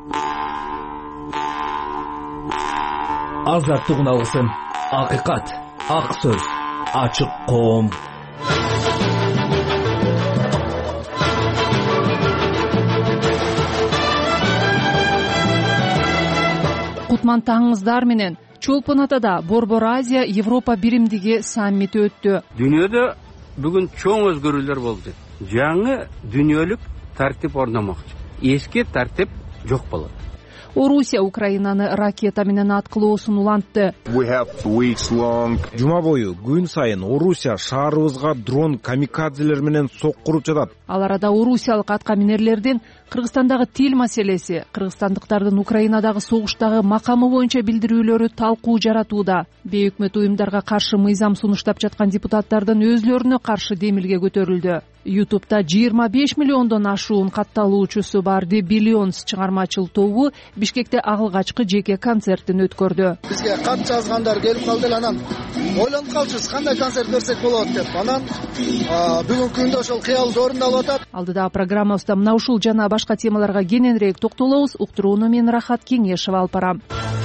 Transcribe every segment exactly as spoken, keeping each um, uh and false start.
Азаттык алгысым, акыйкат, ак сөз, ачык коом. Кутман таңыңыздар менен. Чолпон Атада Борбор Азия Европа биримдиги саммити өттү. Дүйнөдө бүгүн чоң өзгөрүүлөр болду. Жаңы дүйнөлүк тартип орномокчу. Эски тартип жок болот. Орусия Украинаны ракета менен аткылоосун улантты. Жума бою күн сайын Орусия шаарыбызга дрон камикадзелер менен соккуруп жатат. Ал арада орусиялык аткаминерлердин Кыргызстандагы тил маселеси, кыргызстандыктардын Украинадагы согуштагы макамы боюнча билдирүүлөрү талкуу жаратууда. Бейөкмөт уюмдарга каршы мыйзам сунуштап жаткан депутаттардын өзлөрүнө каршы демилге көтөрүлдү. YouTube'да жыйырма беш миллиондон ашуун катталуучусу бар The Billions чыгармачыл тобу Бишкекте агылгачкы жеке концертин өткөрдү. Бизге кат жазгандар келип калды, анан ойлонуп калчубуз кандай концерт берсек болот деп. Анан бүгүнкү күндө ошол кыялды орундалып атат. Алдыда программабызда мына ушул жана башка темаларга кененирээк токтолобуз. Уктурууну мен Рахат Кеңешева алып барам.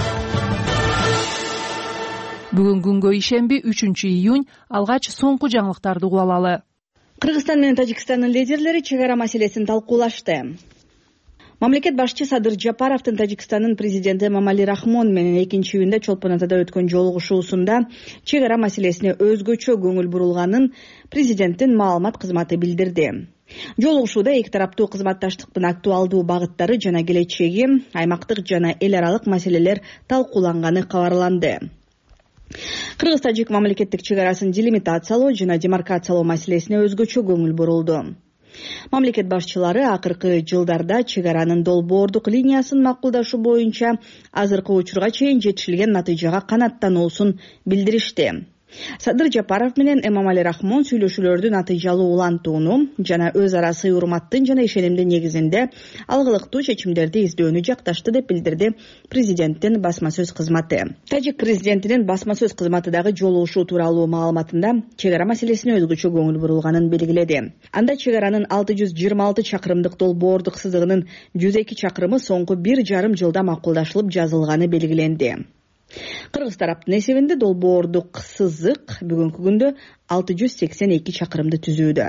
Бүгүн күнгө ишемби үчүнчү июнь алгач соңку жаңылыктарды угуп алалы. Кыргызстан менен Тажикстандын лидерлери чек ара маселесин талкуулашты. Мамлекет башчы Садыр Жапаровдун Тажикстандын президенти Эмомали Рахмон менен экинчи июнда Чолпон Атада өткөн жолугушуусунда чек ара маселесине өзгөчө көңүл бурулганын президенттин маалымат кызматы билдирди. Жолугушууда эки тараптуу кызматташтыктын актуалдуу багыттары жана келечеги, аймактык жана эл аралык маселелер талкууланганы кабарланды. Кыргыз-тажик мамлекеттик чек арасын делимитациялоо жана демаркациялоо маселесине өзгөчө көңүл бурулду. Мамлекет башчылары акыркы жылдарда чек аранын долбоордук линиясын макулдашу боюнча азыркы учурга чейин жетишилген натыйжага канааттануусун билдиришти. Садыр Жапаров менен Эмомали Рахмон сүйлөшүүлөрдү натыйжалуу улантууну жана өз ара сый урматтын жана ишенимдин негизинде алгылыктуу чечимдерди издөөнү жакташты деп билдирди президенттин басма сөз кызматы. Тажик президентинин басма сөз кызматы дагы жолугушуу тууралуу маалыматында чек ара маселесине өзгөчө көңүл бурулганын белгиледи. Анда чек аранын алты жүз жыйырма алты чакырымдык долбоордук сызыгынын жүз эки чакырымы соңку бир жарым жылда макулдашылып жазылганы белгиленди. Кыргыз тараптын эсебинде долбоордук сызык бүгүнкү күндө алты жүз сексен эки чакырымды түзүүдө.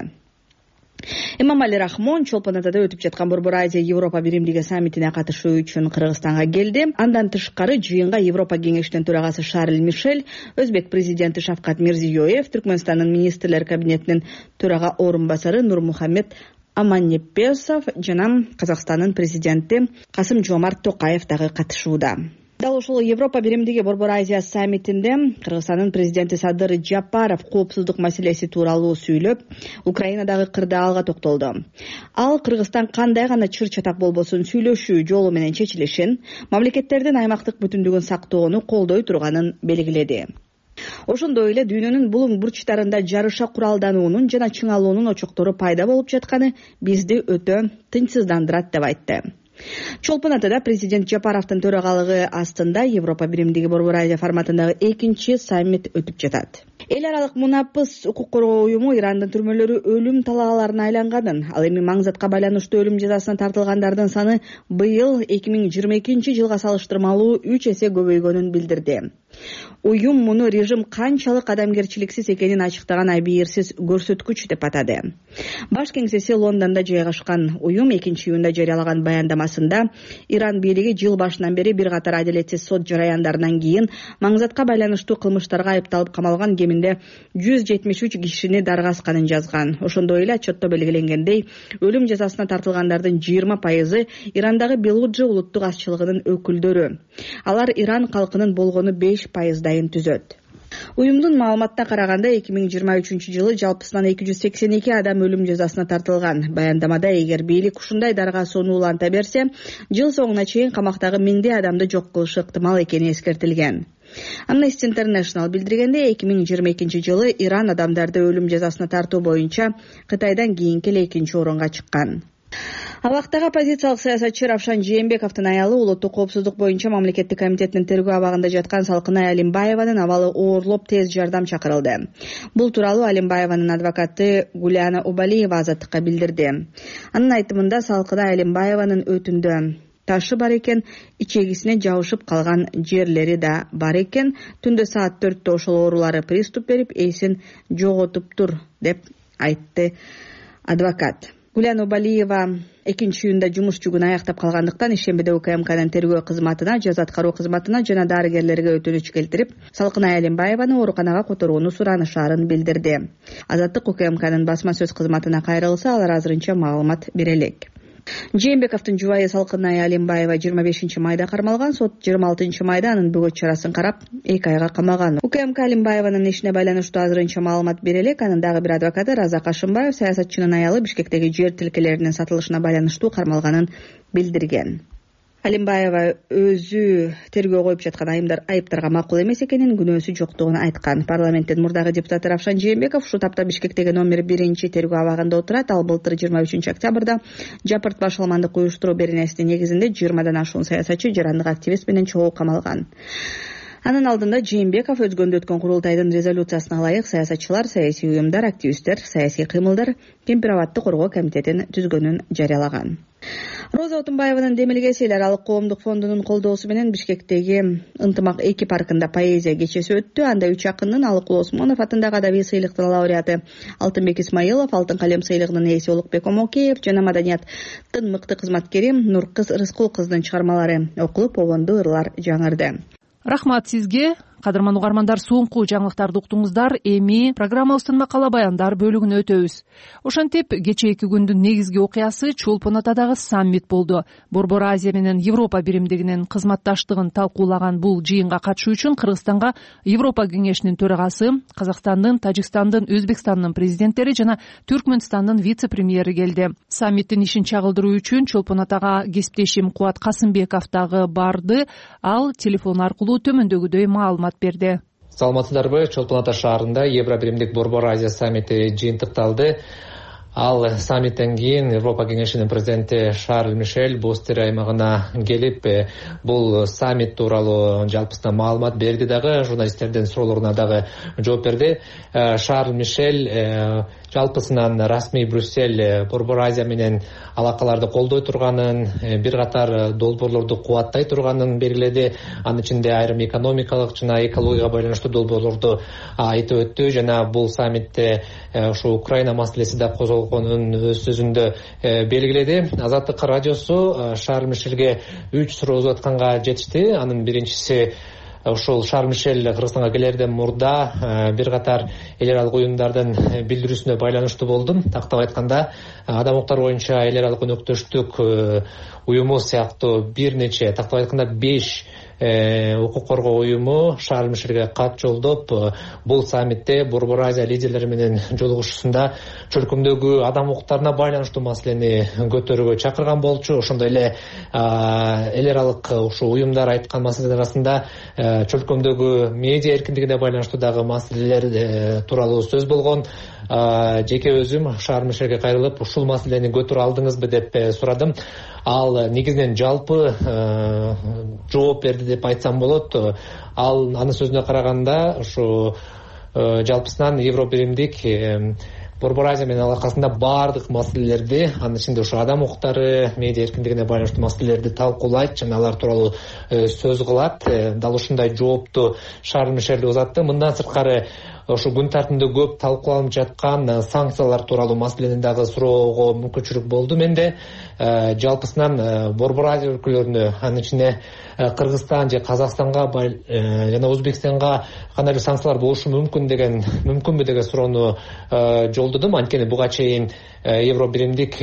Эмомали Рахмон Чолпон Атада өтүп жаткан Борбор Азия Европа биримдиги саммитине катышуу үчүн Кыргызстанга келди. Андан тышкары жыйынга Европа кеңешинин төрагасы Шарль Мишель, Өзбек президенти Шавкат Мирзиёев, Түркмөнстандын министрлер кабинетинин төрага орун басары Нурмухаммед Аманнепесов жана Казакстандын президенти Касым Жомарт Токаев дагы катышууда. Дал ушул Европа биримдиги Борбор Азия саммитинде Кыргызстандын президенти Садыр Жапаров коопсуздук маселеси тууралуу сүйлөп, Украинадагы кырдаалга токтолду. Ал Кыргызстан кандай гана чыр-чатак болбосун сүйлөшүү жолу менен чечилишин, мамлекеттердин аймактык бүтүндүгүн сактоону колдой турганын белгиледи. Ошондой эле дүйнөнүн булуң бурчтарында жарыша куралдануунун жана чыңалуунун очоктору пайда болуп жатканы бизди өтө тынчсыздандырат деп айтты. Чолпон Атада президент Жапаровдун төрагалыгы астында Европа биримдиги Борбор Азия форматындагы экинчи саммит өтүп жатат. Эл аралык мунапыс укук коргоо уюму Ирандын түрмөлөрү өлүм талааларына айланганын, ал эми маңзатка байланыштуу өлүм жазасына тартылгандардын саны быйыл эки миң жыйырма экинчи жылга салыштырмалуу үч эсе көбөйгөнүн билдирди. Уюм муну режим канчалык адамгерчиликсиз экенин ачыктаган айбийирсиз көрсөткүч деп атады. Баш кеңсеси Лондондо жайгашкан уюм экинчи июнда жарыялаган баяндамасында Иран бийлиги жыл башынан бери бир катар адилетсиз сот жараяндарынан кийин маңзатка байланыштуу кылмыштарга айыпталып камалган кеминде жүз жетимиш үч кишини даргасканын жазган. Ошондой эле отчетто белгиленгендей, өлүм жазасына тартылгандардын жыйырма пайызы Ирандагы Белуджи улуттук азчылыгынын өкүлдөрү. Алар Иран калкынын болгону беш пайыздайын түзөт. Уюмдун маалыматына караганда эки миң жыйырма үчүнчү жылы жалпысынан эки жүз сексен эки адам өлүм жазасына тартылган. Баяндамада эгер бийлик ушундай дарга соону уланта берсе, жыл соңуна чейин камактагы миңдей адамды жок кылышы ыктымал экени эскертилген. Amnesty International билдиргенде эки миң жыйырма экинчи жылы Иран адамдарды өлүм жазасына тартуу боюнча Кытайдан кийинки эле экинчи орунга чыккан. Абактагы оппозициялык саясатчы Равшан Жээнбековдун аялы улуттук коопсуздук боюнча мамлекеттик комитетинин тергөө абагында жаткан Салкынай Алимбаеванын абалы оорлоп тез жардам чакырылды. Бул тууралуу Алимбаеванын адвокаты Гуляна Убалиева азаттыкка билдирди. Анын айтымында Салкынай Алимбаеванын өтүндө ташы бар экен, ичегисине жабышып калган жерлери да бар экен. Түндө саат төрттө ошол оорулары приступ берип, эсин жоготуптур деп айтты адвокат. Гүлен Убалиева экинчи июнда жумуш жүгүн аяктап калгандыктан ишембиде УКМКнын тергөө кызматына, жаза аткаруу кызматына жана дарыгерлерге өтүнүч келтирип, Салкынай Алимбаеваны ооруканага которууну суранышаарын билдирди. Азаттык УКМКнын басма сөз кызматына кайрылса, алар азырынча маалымат бере элек. Жээнбековдун жубайы Салкынай Алимбаева жыйырма бешинчи майда кармалган. Сот жыйырма алтынчы майда анын бөгөт чарасын карап, эки айга камаган. УКМК Алимбаеванын ишине байланыштуу азырынча маалымат бере элек. Анын дагы бир адвокаты Разак Ашымбаев саясатчынын аялы Бишкектеги жер тилкелеринин сатылышына байланыштуу кармалганын билдирген. Алимбаева өзү тергөө коюп жаткан айымдар айыптарга макул эмес экенин, күнөөсү жоктугун айткан. Парламенттин мурдагы депутаты Равшан Жээнбеков ушул тапта Бишкектеги номер биринчи тергөө абагында отурат. Ал былтыр жыйырма үчүнчү октябрда Жапырт башаламандык уюштуруу беренесинин негизинде жыйырмадан ашуун саясатчы, жарандык активист менен чогуу камалган. Анын алдында Жээнбеков өзгөндө өткөн курултайдын резолюциясына ылайык саясатчылар, саясий уюмдар, активисттер, саясий кыймылдар Кемпир-Абадты коргоо комитетин түзгөнүн жарыялаган. Роза Отунбаеванын демилгеси эл аралык коомдук фондунун колдоосу менен Бишкектеги Ынтымак эки паркында поэзия кечеси өттү. Анда үч акындын Алыкул Осмонов атындагы адабий сыйлыктын лауреаты Алтынбек Исмаилов, Алтын калем сыйлыгынын ээси Улукбек Омокеев жана маданияттын мыкты кызматкери Нуркыз Рыскул кыздын чыгармалары окулуп, обондуу ырлар жаңырды. Рахмат сизге. Кадырман угармандар, соңку жаңылыктарды уктуңуздар. Эми программабыздын макала баяндар бөлүгүнө өтөбүз. Ошентип, кечээки күндүн негизги окуясы Чолпон Атадагы саммит болду. Борбор Азия менен Европа биримдигинин кызматташтыгын талкуулаган бул жыйынга катышуу үчүн Кыргызстанга Европа кеңешинин төрагасы, Казакстандын, Тажикстандын, Өзбекстандын президенттери жана Түркмөнстандын вице-премьери келди. Саммиттин ишин чагылдыруу үчүн Чолпон Атага кесиптешим Кубат Касымбеков дагы барды. Ал телефон аркылуу төмөндөгүдөй маалымат берди. Саламатсыздарбы? Чолпон Ата шаарында Евро биримдик Борбор Азия саммити жыйынтыкталды. Ал саммиттен кийин Европа кеңешинин президенти Шарль Мишель Бостер аймагына келип, бул саммит тууралуу жалпысына маалымат берди дагы, журналисттердин суроолоруна дагы жооп берди. Шарль Мишель жалпысынан расмий Брюссель Борбор Азия менен алакаларды колдой турганын, бир катар долбоорлорду кубаттай турганын белгиледи. Анын ичинде айрым экономикалык жана экологияга байланыштуу долбоорлорду айтып өттү жана бул саммитте ушу Украина маселеси да козголгонун өз сөзүндө белгиледи. Азаттык радиосу Шарль Мишельге үч суроо узатканга жетишти. Анын биринчиси, ушул Шарль Мишель Кыргызстанга келерден мурда бир катар эл аралык уюмдардын билдирүүсүнө байланыштуу болдум. Тактап айтканда, адам укуктары боюнча эл аралык өнөктөштүк уюму сыяктуу бир нече, тактап айтканда беш укук коргоо уюму Шарль Мишельге кат жолдоп, бул саммитте Борбор Азия лидерлери менен жолугушуусунда чөлкөмдөгү адам укуктарына байланыштуу маселени көтөрүүгө чакырган болчу. Ошондой эле эл аралык ушу уюмдар айткан маселелер арасында чөлкөмдөгү медиа эркиндигине байланыштуу дагы маселелер тууралуу сөз болгон. Жеке өзүм Шарль Мишельге кайрылып, ушул маселени көтөрө алдыңызбы деп сурадым. Ал негизинен жалпы жооп берди деп айтсам болот. Ал анын сөзүнө караганда, ушу жалпысынан Евро биримдик Борбор Азия менен алакасында баардык маселелерди, анын ичинде ушу адам укуктары, медиа эркиндигине байланыштуу маселелерди талкуулайт жана алар тууралуу сөз кылат. Дал ушундай жоопту Шарль Мишель узатты. Мындан сырткары ошо күн тартымында көп талкууланып жаткан санкциялар тууралуу маселени дагы суроого мүмкүнчүлүк болду менде. Жалпысынан Борбор Азия өлкөлөрүнө, анын ичинде Кыргызстан же Казакстанга жана Өзбекстанга кандай санкциялар болушу мүмкүн деген мүмкүнбү деген суроону жолдодум. Анткени буга чейин Евро биримдик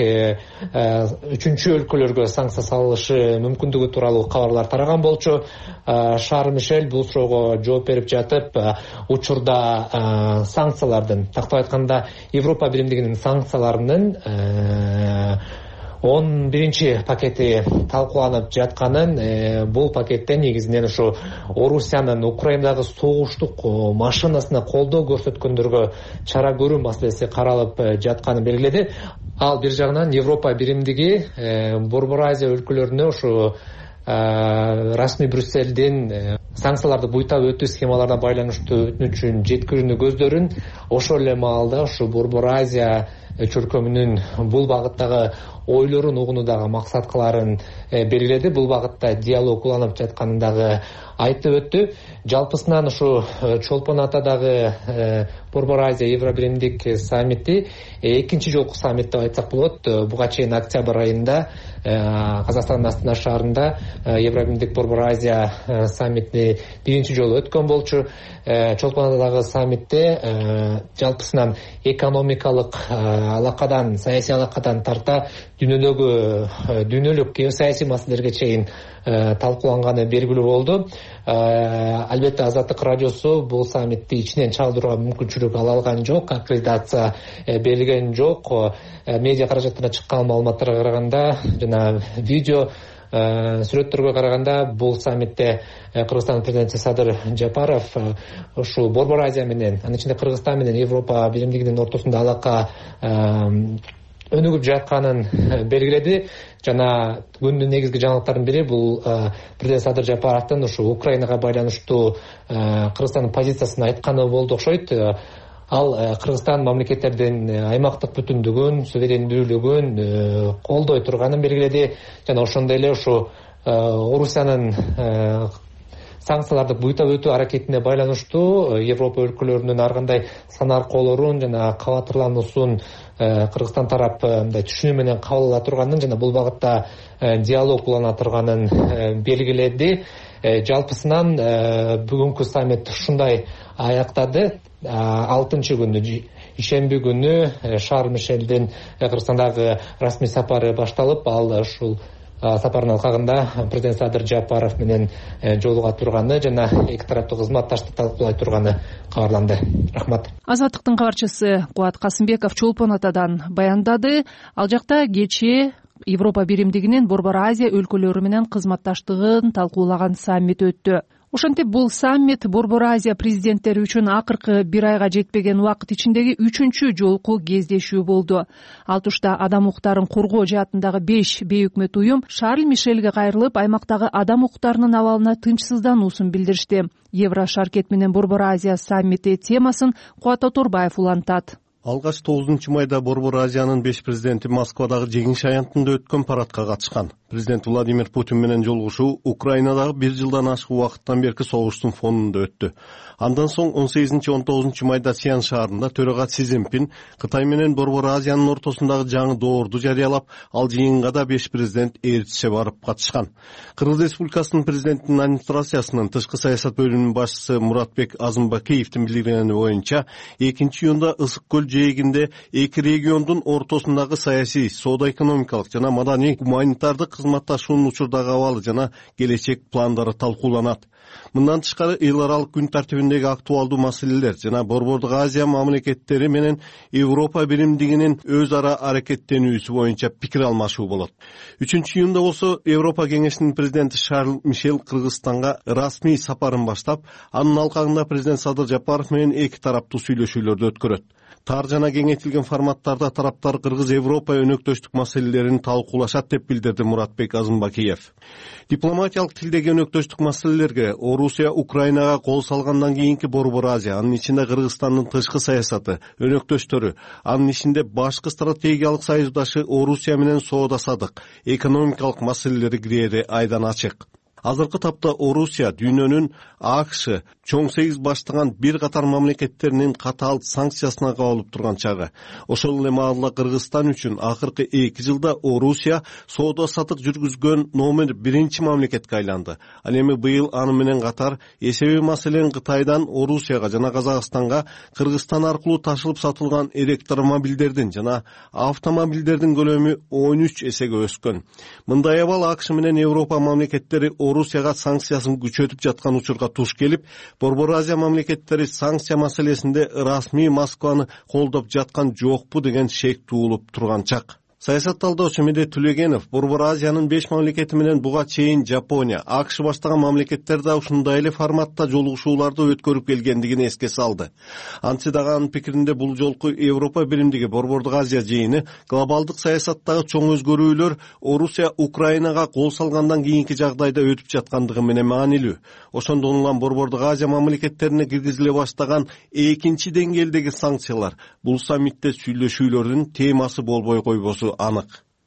үчүнчү өлкөлөргө санкция салышы мүмкүндүгү тууралуу кабарлар тараган болчу. Шарль Мишель бул суроого жооп берип жатып, учурда санкциялардын, тактап айтканда Европа биримдигинин санкцияларынын он биринчи пакети талкууланып жатканын, бул пакетте негизинен ушу Орусиянын Украинадагы согуштук машинасына колдоо көрсөткөндөргө чара көрүү маселеси каралып жатканын белгиледи. Ал бир жагынан Европа биримдиги Борбор Азия өлкөлөрүнө ушу расмий Брюссельдин санкцияларды буйтап өтүү схемаларына байланыштуу өтүнүчүн жеткирүүнү көздөрүн, ошол эле маалда ушу Борбор Азия чөлкөмүнүн бул багыттагы ойлорун угууну дагы максат кылаарын белгиледи. Бул багытта диалог уланып жатканын дагы айтып өттү. Жалпысынан ушу Чолпон Атадагы Борбор Азия Евро биримдик саммити экинчи жолку саммит деп айтсак болот. Буга чейин октябрь айында Казакстандын Астана шаарында Евро биримдик Борбор Азия саммити биринчи жолу өткөн болчу. Чолпон Атадагы саммитте жалпысынан экономикалык алакадан, саясий алакадан тарта дүйнөдөгү дүйнөлүк геосаясий маселелерге чейин талкууланганы белгилүү болду. Албетте Азаттык радиосу бул саммитти ичинен чалдырууга мүмкүнчүлүк ала алган жок, аккредитация берилген жок. Медиа каражаттарына чыккан маалыматтарга караганда жана видео сүрөттөргө караганда бул саммитте Кыргызстандын президенти Садыр Жапаров ушул Борбор Азия менен, анын ичинде Кыргызстан менен Европа биримдигинин ортосунда алака өнүгүп жатканын белгиледи. Жана күндүн негизги жаңылыктарынын бири бул президент Садыр Жапаровдун ушу Украинага байланыштуу Кыргызстандын позициясын айтканы болду окшойт. Ал Кыргызстан мамлекеттердин аймактык бүтүндүгүн, суверендүүлүгүн колдой турганын белгиледи. Жана ошондой эле ушу Орусиянын санкцияларды буйтап өтүү аракетине байланыштуу Европа өлкөлөрүнүн ар кандай сан аркоолорун жана кабатырлануусун Кыргызстан тарап мындай түшүнүү менен кабыл ала турганын жана бул багытта диалог улана турганын белгиледи. Жалпысынан бүгүнкү саммит ушундай аяктады. алтынчы күнү ишемби күнү Шарль Мишелдин Кыргызстандагы расмий сапары башталып, ал ушул сапардын алкагында президент Садыр Жапаров менен жолуга турганы жана эки тараптуу кызматташтыкты талкуулай турганы кабарланды. Рахмат. Азаттыктын кабарчысы Кубат Касымбеков Чолпон Атадан баяндады. Ал жакта кечээ Европа биримдигинин Борбор Азия өлкөлөрү менен кызматташтыгын талкуулаган саммит өттү. Ошентип бул саммит Борбор Азия президенттери үчүн акыркы бир айга жетпеген убакыт ичиндеги үчүнчү жолку кездешүү болду. Ал тушта адам укуктарын коргоо жаатындагы беш бейөкмөт уюм Шарль Мишелге кайрылып, аймактагы адам укуктарынын абалына тынчсыздануусун билдиришти. Евро шаркет менен Борбор Азия саммити темасын Кубат Оторбаев улантат. Алгач тогузунчу майда Борбор Азиянын беш президенти Москвадагы жеңиш аянтында өткөн парадка катышкан. Президент Владимир Путин менен жолугушуу Украинадагы бир жылдан ашык убакыттан берки согуштун фонунда өттү. Андан соң он сегизинчи он тогузунчу майда Сиан шаарында төрага Си Цзиньпин Кытай менен Борбор Азиянын ортосундагы жаңы доорду жарыялап, ал жыйынга да беш президент ээрчисе барып катышкан. Кыргыз Республикасынын президентинин администрациясынын тышкы саясат бөлүмүнүн башчысы Муратбек Азымбакиевдин билдиргени боюнча, экинчи июнда Ысык көл жээгинде эки региондун ортосундагы саясий, соода-экономикалык жана маданий гуманитардык кызматташуунун учурдагы абалы жана келечек пландары талкууланат. Мындан тышкары эл аралык күн тартибиндеги актуалдуу маселелер жана Борбордук Азия мамлекеттери менен Европа биримдигинин өз ара аракеттенүүсү боюнча пикир алмашуу болот. үчүнчү июнда болсо Европа кеңешинин президенти Шарль Мишел Кыргызстанга расмий сапарын баштап, анын алкагында президент Садыр Жапаров менен эки тараптуу сүйлөшүүлөрдү өткөрөт. Тар жана кеңейтилген форматтарда тараптар Кыргыз-Европа өнөктөштүк маселелерин талкуулашат деп билдирди Муратбек Азымбакиев. Дипломатиялык тилдеги өнөктөштүк маселелерге Орусия Украинага кол салгандан кийинки Борбор Азия, анын ичинде Кыргызстандын тышкы саясаты, өнөктөштөрү, анын ичинде башкы стратегиялык союздашы Орусия менен соода-садык, экономикалык маселелери кирери айдан ачык. Азыркы тапта Орусия дүйнөнүн АКШ чоң сегиз баштаган бир катар мамлекеттеринин катаал санкциясына кабылып турган чагы. Ошол эле маалда Кыргызстан үчүн акыркы эки жылда Орусия соода-сатык жүргүзгөн номер биринчи мамлекетке айланды. Ал эми быйыл аны менен катар эсеби маселен Кытайдан Орусияга жана Казакстанга Кыргызстан аркылуу ташылып сатылган электромобилдердин жана автомобилдердин көлөмү он үч эсеге өскөн. Мындай абал АКШ менен Европа мамлекеттери Орусияга санкциясын күчөтүп жаткан учурга туш келип, Борбор Азия мамлекеттери санкция маселесинде расмий Москваны колдоп жаткан жокпу деген шек туулуп турган чак. Саясат талдаучу Медет Түлегенов Борбор Азиянын беш мамлекети менен буга чейин Жапония, АКШ баштаган мамлекеттер да ушундай эле форматта жолугушууларды өткөрүп келгендигин эске салды. Антсе дагы анын пикиринде бул жолку Европа биримдиги Борбордук Азия жыйыны глобалдык саясаттагы чоң өзгөрүүлөр Орусия Украинага кол салгандан кийинки жагдайда өтүп жаткандыгы менен маанилүү. Ошондон улам Борбордук Азия мамлекеттерине киргизиле баштаган экинчи деңгээлдеги санкциялар бул саммитте сүйлөшүүлөрдүн темасы болбой койбосу анык.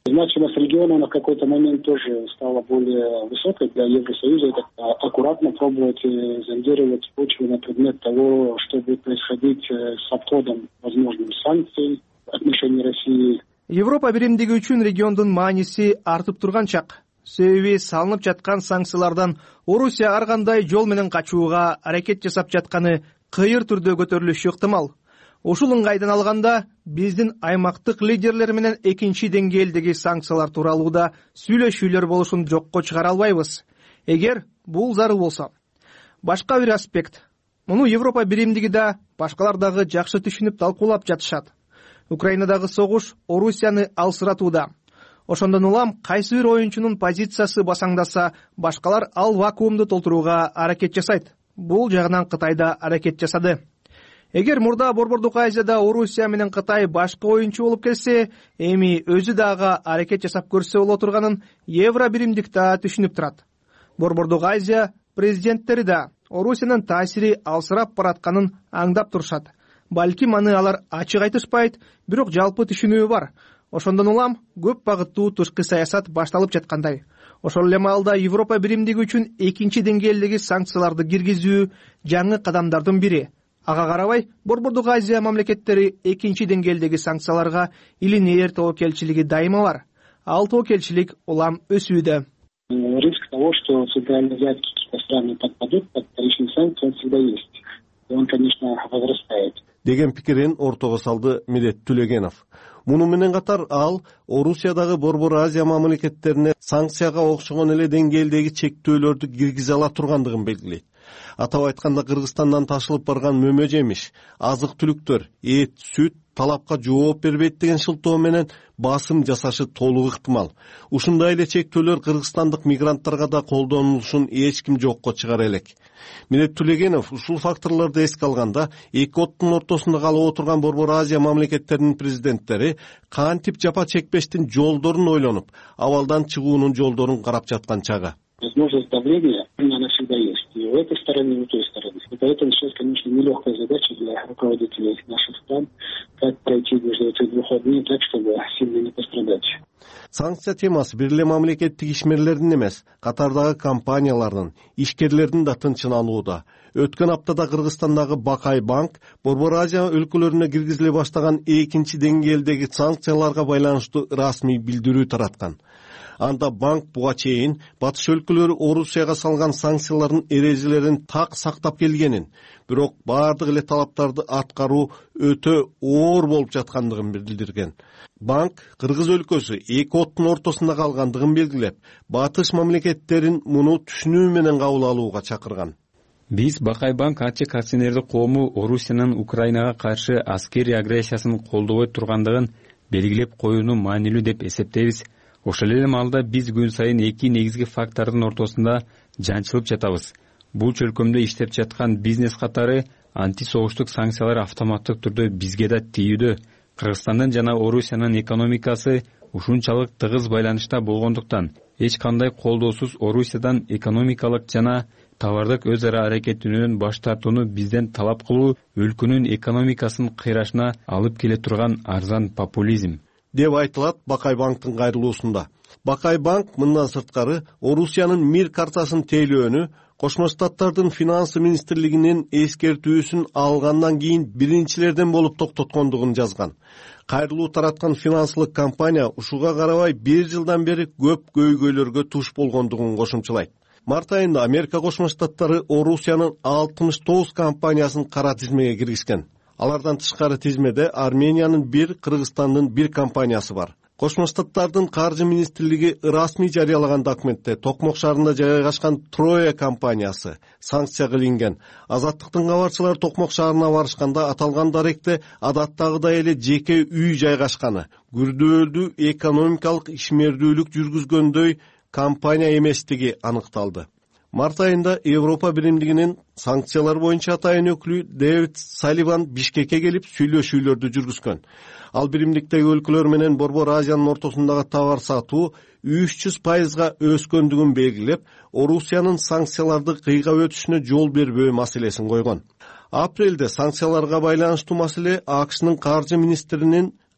Значимость региона на какой-то момент тоже стала более высокой для Евросоюза. Это аккуратно пробовать зондировать почву на предмет того, что будет происходить с обходом возможных санкций в отношении России. Европа биримдиги үчүн региондун мааниси артып турган чак. Себеби салынып жаткан санкциялардан Орусия ар кандай жол менен качууга аракет жасап жатканы кыйыр түрдө көтөрүлүшү ыктымал. Ушул ыңгайдан алганда биздин аймактык лидерлер менен экинчи деңгээлдеги санкциялар тууралуу да сүйлөшүүлөр болушун жокко чыгара албайбыз. Эгер бул зарыл болсо. Башка бир аспект. Муну Европа биримдиги да башкалар дагы жакшы түшүнүп талкуулап жатышат. Украинадагы согуш Орусияны алсыратууда. Ошондон улам кайсы бир оюнчунун позициясы басаңдаса, башкалар ал вакуумду толтурууга аракет жасайт. Бул жагынан Кытай да аракет жасады. Эгер мурда Борбордук Азияда Орусия менен Кытай башкы оюнчу болуп келсе, эми өзү дагы аракет жасап көрсө боло турганын Евро биримдик да түшүнүп турат. Борбордук Азия президенттери да Орусиянын таасири алсырап баратканын аңдап турушат. Балким аны алар ачык айтышпайт, бирок жалпы түшүнүү бар. Ошондон улам көп багыттуу тышкы саясат башталып жаткандай. Ошол эле маалда Европа биримдиги үчүн экинчи деңгээлдеги санкцияларды киргизүү жаңы кадамдардын бири. Ага карабай, Борбордук Азия мамлекеттери экинчи деңгээлдеги санкцияларга илинээр тобокелчилиги дайыма бар. Ал тобокелчилик улам өсүүдө. Риск того, что центральноазиатские какие-то страны подпадут под вторичные санкции, он всегда есть. И он, конечно, возрастает. Деген пикирин ортого салды Медет Түлегенов. Муну менен катар ал Орусиядагы Борбор Азия мамлекеттерине санкцияга окшогон эле деңгээлдеги чектөөлөрдү киргизе ала тургандыгын белгилейт. Атап айтканда Кыргызстандан ташылып барган мөмө жемиш, азык-түлүктөр, эт, сүт талапка жооп бербейт деген шылтоо менен басым жасашы толук ыктымал. Ушундай эле чектөөлөр кыргызстандык мигранттарга да колдонулушун эч ким жокко чыгара элек. Медет Түлегенов ушул факторлорду эске алганда, эки оттун ортосунда калып отурган Борбор Азия мамлекеттеринин президенттери кантип жапа чекпештин жолдорун ойлонуп, абалдан чыгуунун жолдорун карап жаткан чагы. Возможность давления, она всегда есть. И у этой стороны, и у той стороны. И поэтому сейчас, конечно, нелегкая задача для руководителей наших стран, как пройти между этими двух огней так, чтобы сильно не пострадать. Санкция темасы бир эле мамлекеттик ишмерлердин эмес, катардагы компаниялардын, ишкерлердин да тынчын алууда. Өткөн аптада Кыргызстандагы Бакай банк Борбор Азия өлкөлөрүнө киргизиле баштаган экинчи деңгээлдеги санкцияларга байланыштуу расмий билдирүү тараткан. Анда банк буга чейин батыш өлкөлөрү Орусияга салган санкциялардын эрежелерин так сактап келгенин, бирок бардык эле талаптарды аткаруу өтө оор болуп жаткандыгын билдирген. Банк Кыргыз өлкөсү эки оттун ортосунда калгандыгын белгилеп, батыш мамлекеттерин муну түшүнүү менен кабыл алууга чакырган. Биз Бакай банк ачык акционердик коому Орусиянын Украинага каршы аскерий агрессиясын колдобой тургандыгын белгилеп коюуну маанилүү деп эсептейбиз. Ошол эле маалда биз күн сайын эки негизги фактордун ортосунда жанчылып жатабыз. Бул чөлкөмдө иштеп жаткан бизнес катары антисогуштук санкциялар автоматтык түрдө бизге да тийүүдө. Кыргызстандын жана Орусиянын экономикасы ушунчалык тыгыз байланышта болгондуктан эч кандай колдоосуз Орусиядан экономикалык жана товардык өз ара аракеттенүүдөн баш тартууну бизден талап кылуу өлкөнүн экономикасын кыйрашына алып келе турган арзан популизм деп айтылат Бакай банктын кайрылуусунда. Бакай банк мындан сырткары Орусиянын мир картасын тейлөөнү Кошмо Штаттардын финансы министрлигинин эскертүүсүн алгандан кийин биринчилерден болуп токтоткондугун жазган. Кайрылуу тараткан финансылык компания ушуга карабай бир жылдан бери көп көйгөйлөргө туш болгондугун кошумчалайт. Март айында Америка Кошмо Штаттары Орусиянын алтымыш тогуз компаниясын кара тизмеге киргизген. Алардан тышкары тизмеде Армениянын бир, Кыргызстандын бир компаниясы бар. Кошмо Штаттардын каржы министрлиги расмий жарыялаган документте Токмок шаарында жайгашкан Троя компаниясы санкцияга илинген. Азаттыктын кабарчылары Токмок шаарына барышканда аталган даректе адаттагыдай эле жеке үй жайгашканы, күрдөөлдүү экономикалык ишмердүүлүк жүргүзгөндөй компания эместиги аныкталды. Март айында Европа биримдигинин санкциялар боюнча атайын өкүлү Дэвид Салливан Бишкекке келип сүйлөшүүлөрдү жүргүзгөн. Ал биримдиктеги өлкөлөр менен Борбор Азиянын ортосундагы товар сатуу үч жүз пайызга өскөндүгүн белгилеп, Орусиянын санкцияларды кыйгап өтүшүнө жол бербөө маселесин койгон. Апрелде санкцияларга байланыштуу маселе АКШнын каржы министринин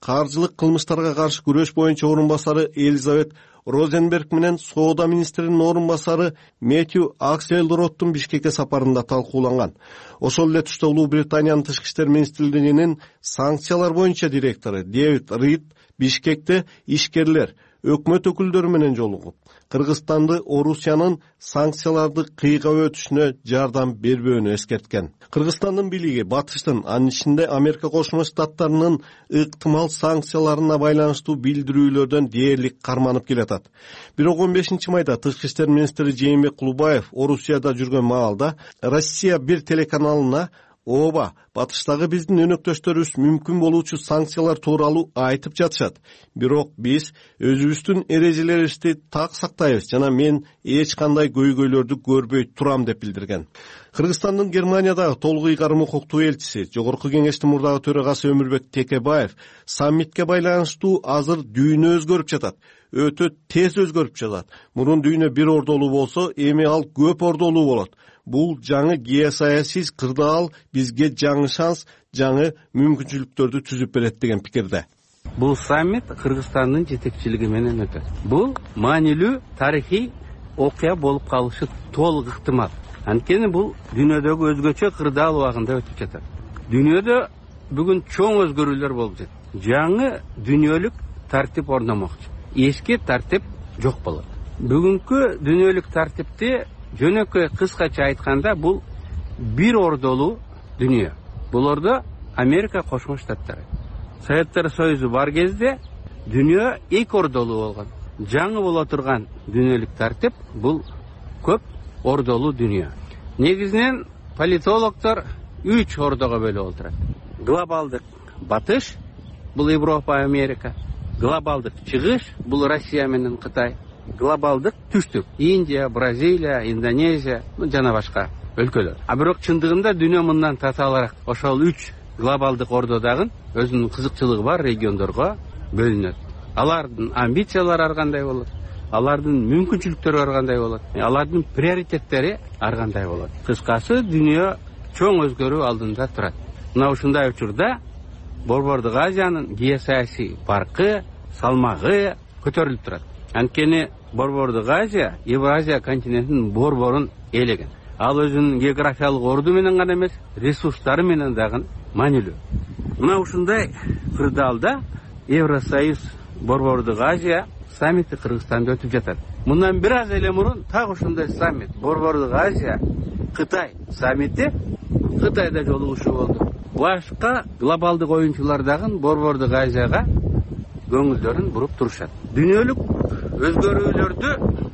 каржылык кылмыштарга каршы күрөш боюнча орун басары Элизабет Розенберг менен соода министринин орун басары Мэтью Акселроттун Бишкекке сапарында талкууланган. Ошол эле тушта Улуу Британиянын тышкы иштер министрлигинин санкциялар боюнча директору Дэвид Рид Бишкекте ишкерлер, өкмөт өкүлдөрү менен жолугуп, Кыргызстанды Орусиянын санкцияларды кыйгап өтүшүнө жардам бербөөнү эскерткен. Кыргызстандын бийлиги батыштын, анын ичинде Америка Кошмо Штаттарынын ыктымал санкцияларына байланыштуу билдирүүлөрдөн дээрлик карманып келатат. Бирок он бешинчи майда тышкы иштер министри Жээнбек Кулубаев Орусияда жүргөн маалда Россия бир телеканалына ооба, батыштагы биздин өнөктөштөрүбүз мүмкүн болуучу санкциялар тууралуу айтып жатышат. Бирок биз өзүбүздүн эрежелерибизди так сактайбыз жана мен эч кандай көйгөйлөрдү көрбөй турам деп билдирген. Кыргызстандын Германиядагы толук ыйгарым укуктуу элчиси, Жогорку Кеңештин мурдагы төрагасы Өмүрбек Текебаев саммитке байланыштуу азыр дүйнө өзгөрүп жатат. Өтө тез өзгөрүп жатат. Мурун дүйнө бир ордолуу болсо, эми ал көп ордолуу болот. Бул жаңы геосаясий кырдаал бизге жаңы шанс, жаңы мүмкүнчүлүктөрдү түзүп берет деген пикирде. Бул саммит Кыргызстандын жетекчилиги менен өтөт. Бул маанилүү тарыхый окуя болуп калышы толук ыктымал. Анткени бул дүйнөдөгү өзгөчө кырдаал убагында өтүп жатат. Дүйнөдө бүгүн чоң өзгөрүүлөр болуп жатат. Жаңы дүйнөлүк тартип орномокчу. Эски тартип жок болот. Бүгүнкү дүйнөлүк тартипти жөнөкөй кыскача айтканда бул бир ордолуу дүйнө. Бул ордо Америка Кошмо Штаттары. Советтер Союзу бар кезде дүйнө эки ордолуу болгон. Жаңы боло турган дүйнөлүк тартип бул көп ордолуу дүйнө. Негизинен политологдор үч ордого бөлүп отурат. Глобалдык батыш бул Европа, Америка. Глобалдык чыгыш бул Россия менен Кытай. Глобалдык түштүк Индия, Бразилия, Индонезия жана башка өлкөлөр. А бирок чындыгында дүйнө мындан татаалыраак. Ошол үч глобалдык ордодагы өзүнүн кызыкчылыгы бар региондорго бөлүнөт. Алардын амбициялары ар кандай болот, алардын мүмкүнчүлүктөрү ар кандай болот, алардын приоритеттери ар кандай болот. Кыскасы дүйнө чоң өзгөрүү алдында турат. Мына ушундай учурда Борбордук Азиянын геосаясий баркы, салмагы көтөрүлүп турат. Анткени Борбордук Азия Евразия континентинин борборун ээлеген. Ал өзүнүн географиялык орду менен гана эмес, ресурстары менен дагы маанилүү. Мына ушундай кырдаалда Евросоюз Борбордук Азия саммити Кыргызстанда өтүп жатат. Мындан бир аз эле мурун так ушундай саммит Борбордук Азия Кытай саммити Кытайда жолугушуу болду. Башка глобалдык оюнчулар дагы Борбордук Азияга көңүлдөрүн буруп турушат. Дүйнөлүк өзгөрүүлөрдү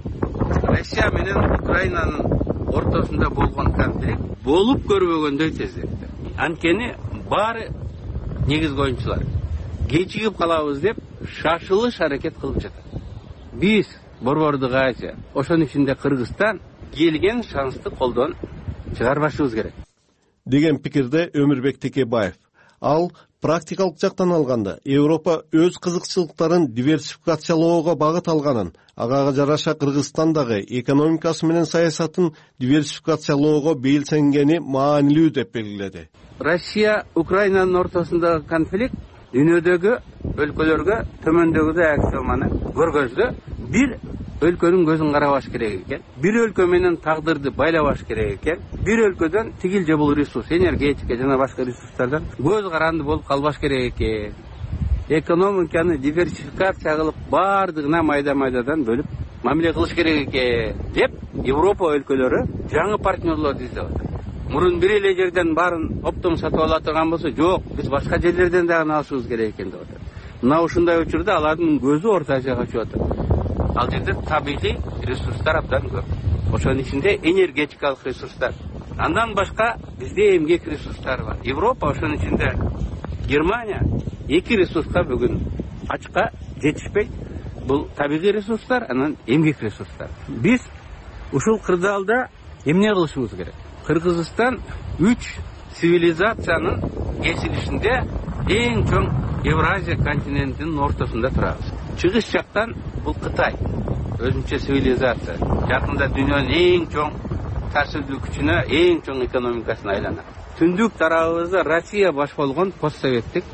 Россия менен Украинанын ортосунда болгон конфликт болуп көрбөгөндөй тездетти. Анткени баары негизги оюнчулар кечигип калабыз деп шашылыш аракет кылып жатат. Биз Борбордук Азия, ошонун ичинде Кыргызстан келген шансты колдон чыгарбашыбыз керек деген пикирде Өмүрбек Текебаев. Ал практикалык жактан алганда Европа өз кызыкчылыктарын диверсификациялоого багыт алганын, ага жараша Кыргызстандагы экономикасы менен саясатын диверсификациялоого бейилсенгени маанилүү деп белгиледи. Россия Украинанын ортосундагы конфликт дүйнөдөгү өлкөлөргө төмөндөгүдөй аксиоманы көргөздө. Бир өлкөнүн көзүн карабаш керек экен. Бир өлкө менен тагдырды байлабаш керек экен. Бир өлкөдөн тигил же бул ресурс, энергетика жана башка ресурстардан көз каранды болуп калбаш керек экен. Экономиканы диверсификация кылып, бардыгына майда-майдадан бөлүп мамиле кылыш керек экен деп Европа өлкөлөрү жаңы партнерлорду издеп атат. Мурун бир эле жерден баарын оптом сатып ала турган болсо, жок, биз башка жерлерден дагы алышыбыз керек экен деп атат. Мына ушундай учурда алардын көзү Орто Азияга чыгып атат. Ал жерде табигый ресурстар абдан көп. Ошонун ичинде энергетикалык ресурстар. Андан башка бизде эмгек ресурстары бар. Европа, ошонун ичинде Германия эки ресурска бүгүн ачка жетишпейт. Бул табигый ресурстар, анан эмгек ресурстар. Биз ушул кырдаалда эмне кылышыбыз керек? Кыргызстан үч цивилизациянын кесилишинде эң чоң Евразия континентинин ортосунда турабыз. Чыгыш жактан бул Кытай, өзүнчө цивилизация. Жакында дүйнөнүн эң чоң тасырдуу күчүнө, эң чоң экономикасына айланат. Түндүк тарабыбызда Россия баш болгон постсоветтик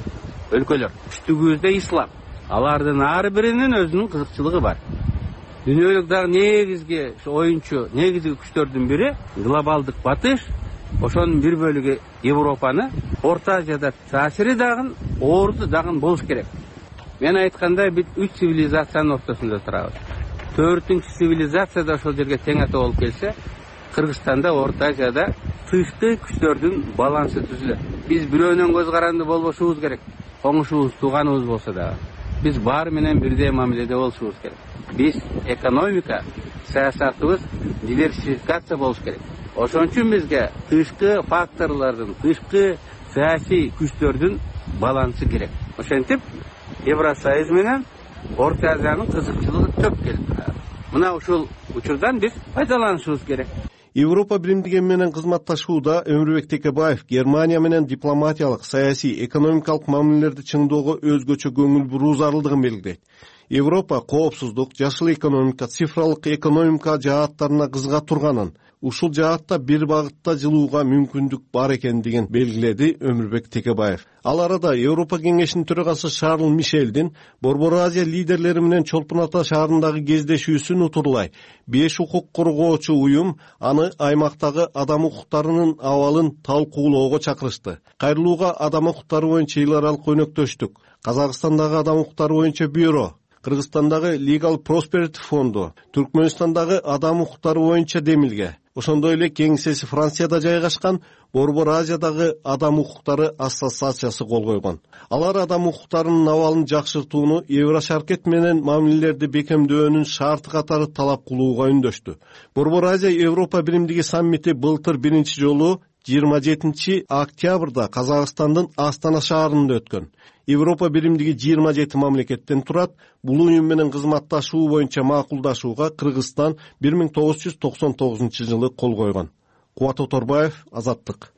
өлкөлөр, үчтүгүбүздө ислам. Алардын ар биринин өзүнүн кызыкчылыгы бар. Дүйнөлүк дагы негизги оюнчу, негизги күчтөрдүн бири глобалдык батыш. Ошонун бир бөлүгү Европаны, Орто Азияда таасири дагы, орду дагы болуш керек. Мен айткандай биз үч цивилизациянын ортосунда турабыз. Төртүнчү цивилизация да ошол жерге тең ата болуп келсе, Кыргызстанда, Орто Азияда тышкы күчтөрдүн балансы түзүлөт. Биз бирөөнөн көз каранды болбошубуз керек. Коңушубуз, тууганыбыз болсо дагы. Биз баары менен бирдей мамиледе болушубуз керек. Биз экономика, саясатыбыз диверсификация болуш керек. Ошон үчүн бизге тышкы факторлордун, тышкы саясий күчтөрдүн балансы керек. Ошентип, Евросоюз менен Орто Азиянын кызыкчылыгы төп келип турат. Мына ушул учурдан биз пайдаланышыбыз керек. Европа биримдиги менен кызматташууда Өмүрбек Текебаев Германия менен дипломатиялык, саясий, экономикалык мамилелерди чыңдоого өзгөчө көңүл буруу зарылдыгын белгилейт. Европа коопсуздук, жашыл экономика, цифралык экономика жааттарына кызыга турганын, ушул жаатта бир багытта жылууга мүмкүндүк бар экендигин белгиледи Өмүрбек Текебаев. Ал арада Европа кеңешинин төрагасы Шарл Мишелдин Борбор Азия лидерлери менен Чолпон Ата шаарындагы кездешүүсүн утурлай беш укук коргоочу уюм аны аймактагы адам укуктарынын абалын талкуулоого чакырышты. Кайрылууга адам укуктары боюнча эл аралык өнөктөштүк, Казакстандагы адам укуктары боюнча бюро, Кыргызстандагы Legal Prosperity фонду, Түркмөнстандагы адам укуктары боюнча демилге, ошондой эле кеңсеси Францияда жайгашкан Борбор Азиядагы адам укуктары ассоциациясы кол койгон. Алар адам укуктарынын абалын жакшыртууну Еврошаркет менен мамилелерди бекемдөөнүн шарты катары талап кылууга үндөштү. Борбор Азия Европа биримдиги саммити былтыр биринчи жолу жыйырма жетинчи октябрда Казакстандын Астана шаарында өткөн. Европа биримдиги жыйырма жети мамлекеттен турат. Бул уюм менен кызматташуу боюнча макулдашууга Кыргызстан бир миң тогуз жүз токсон тогузунчу жылы кол койгон. Кубат Оторбаев, Азаттык.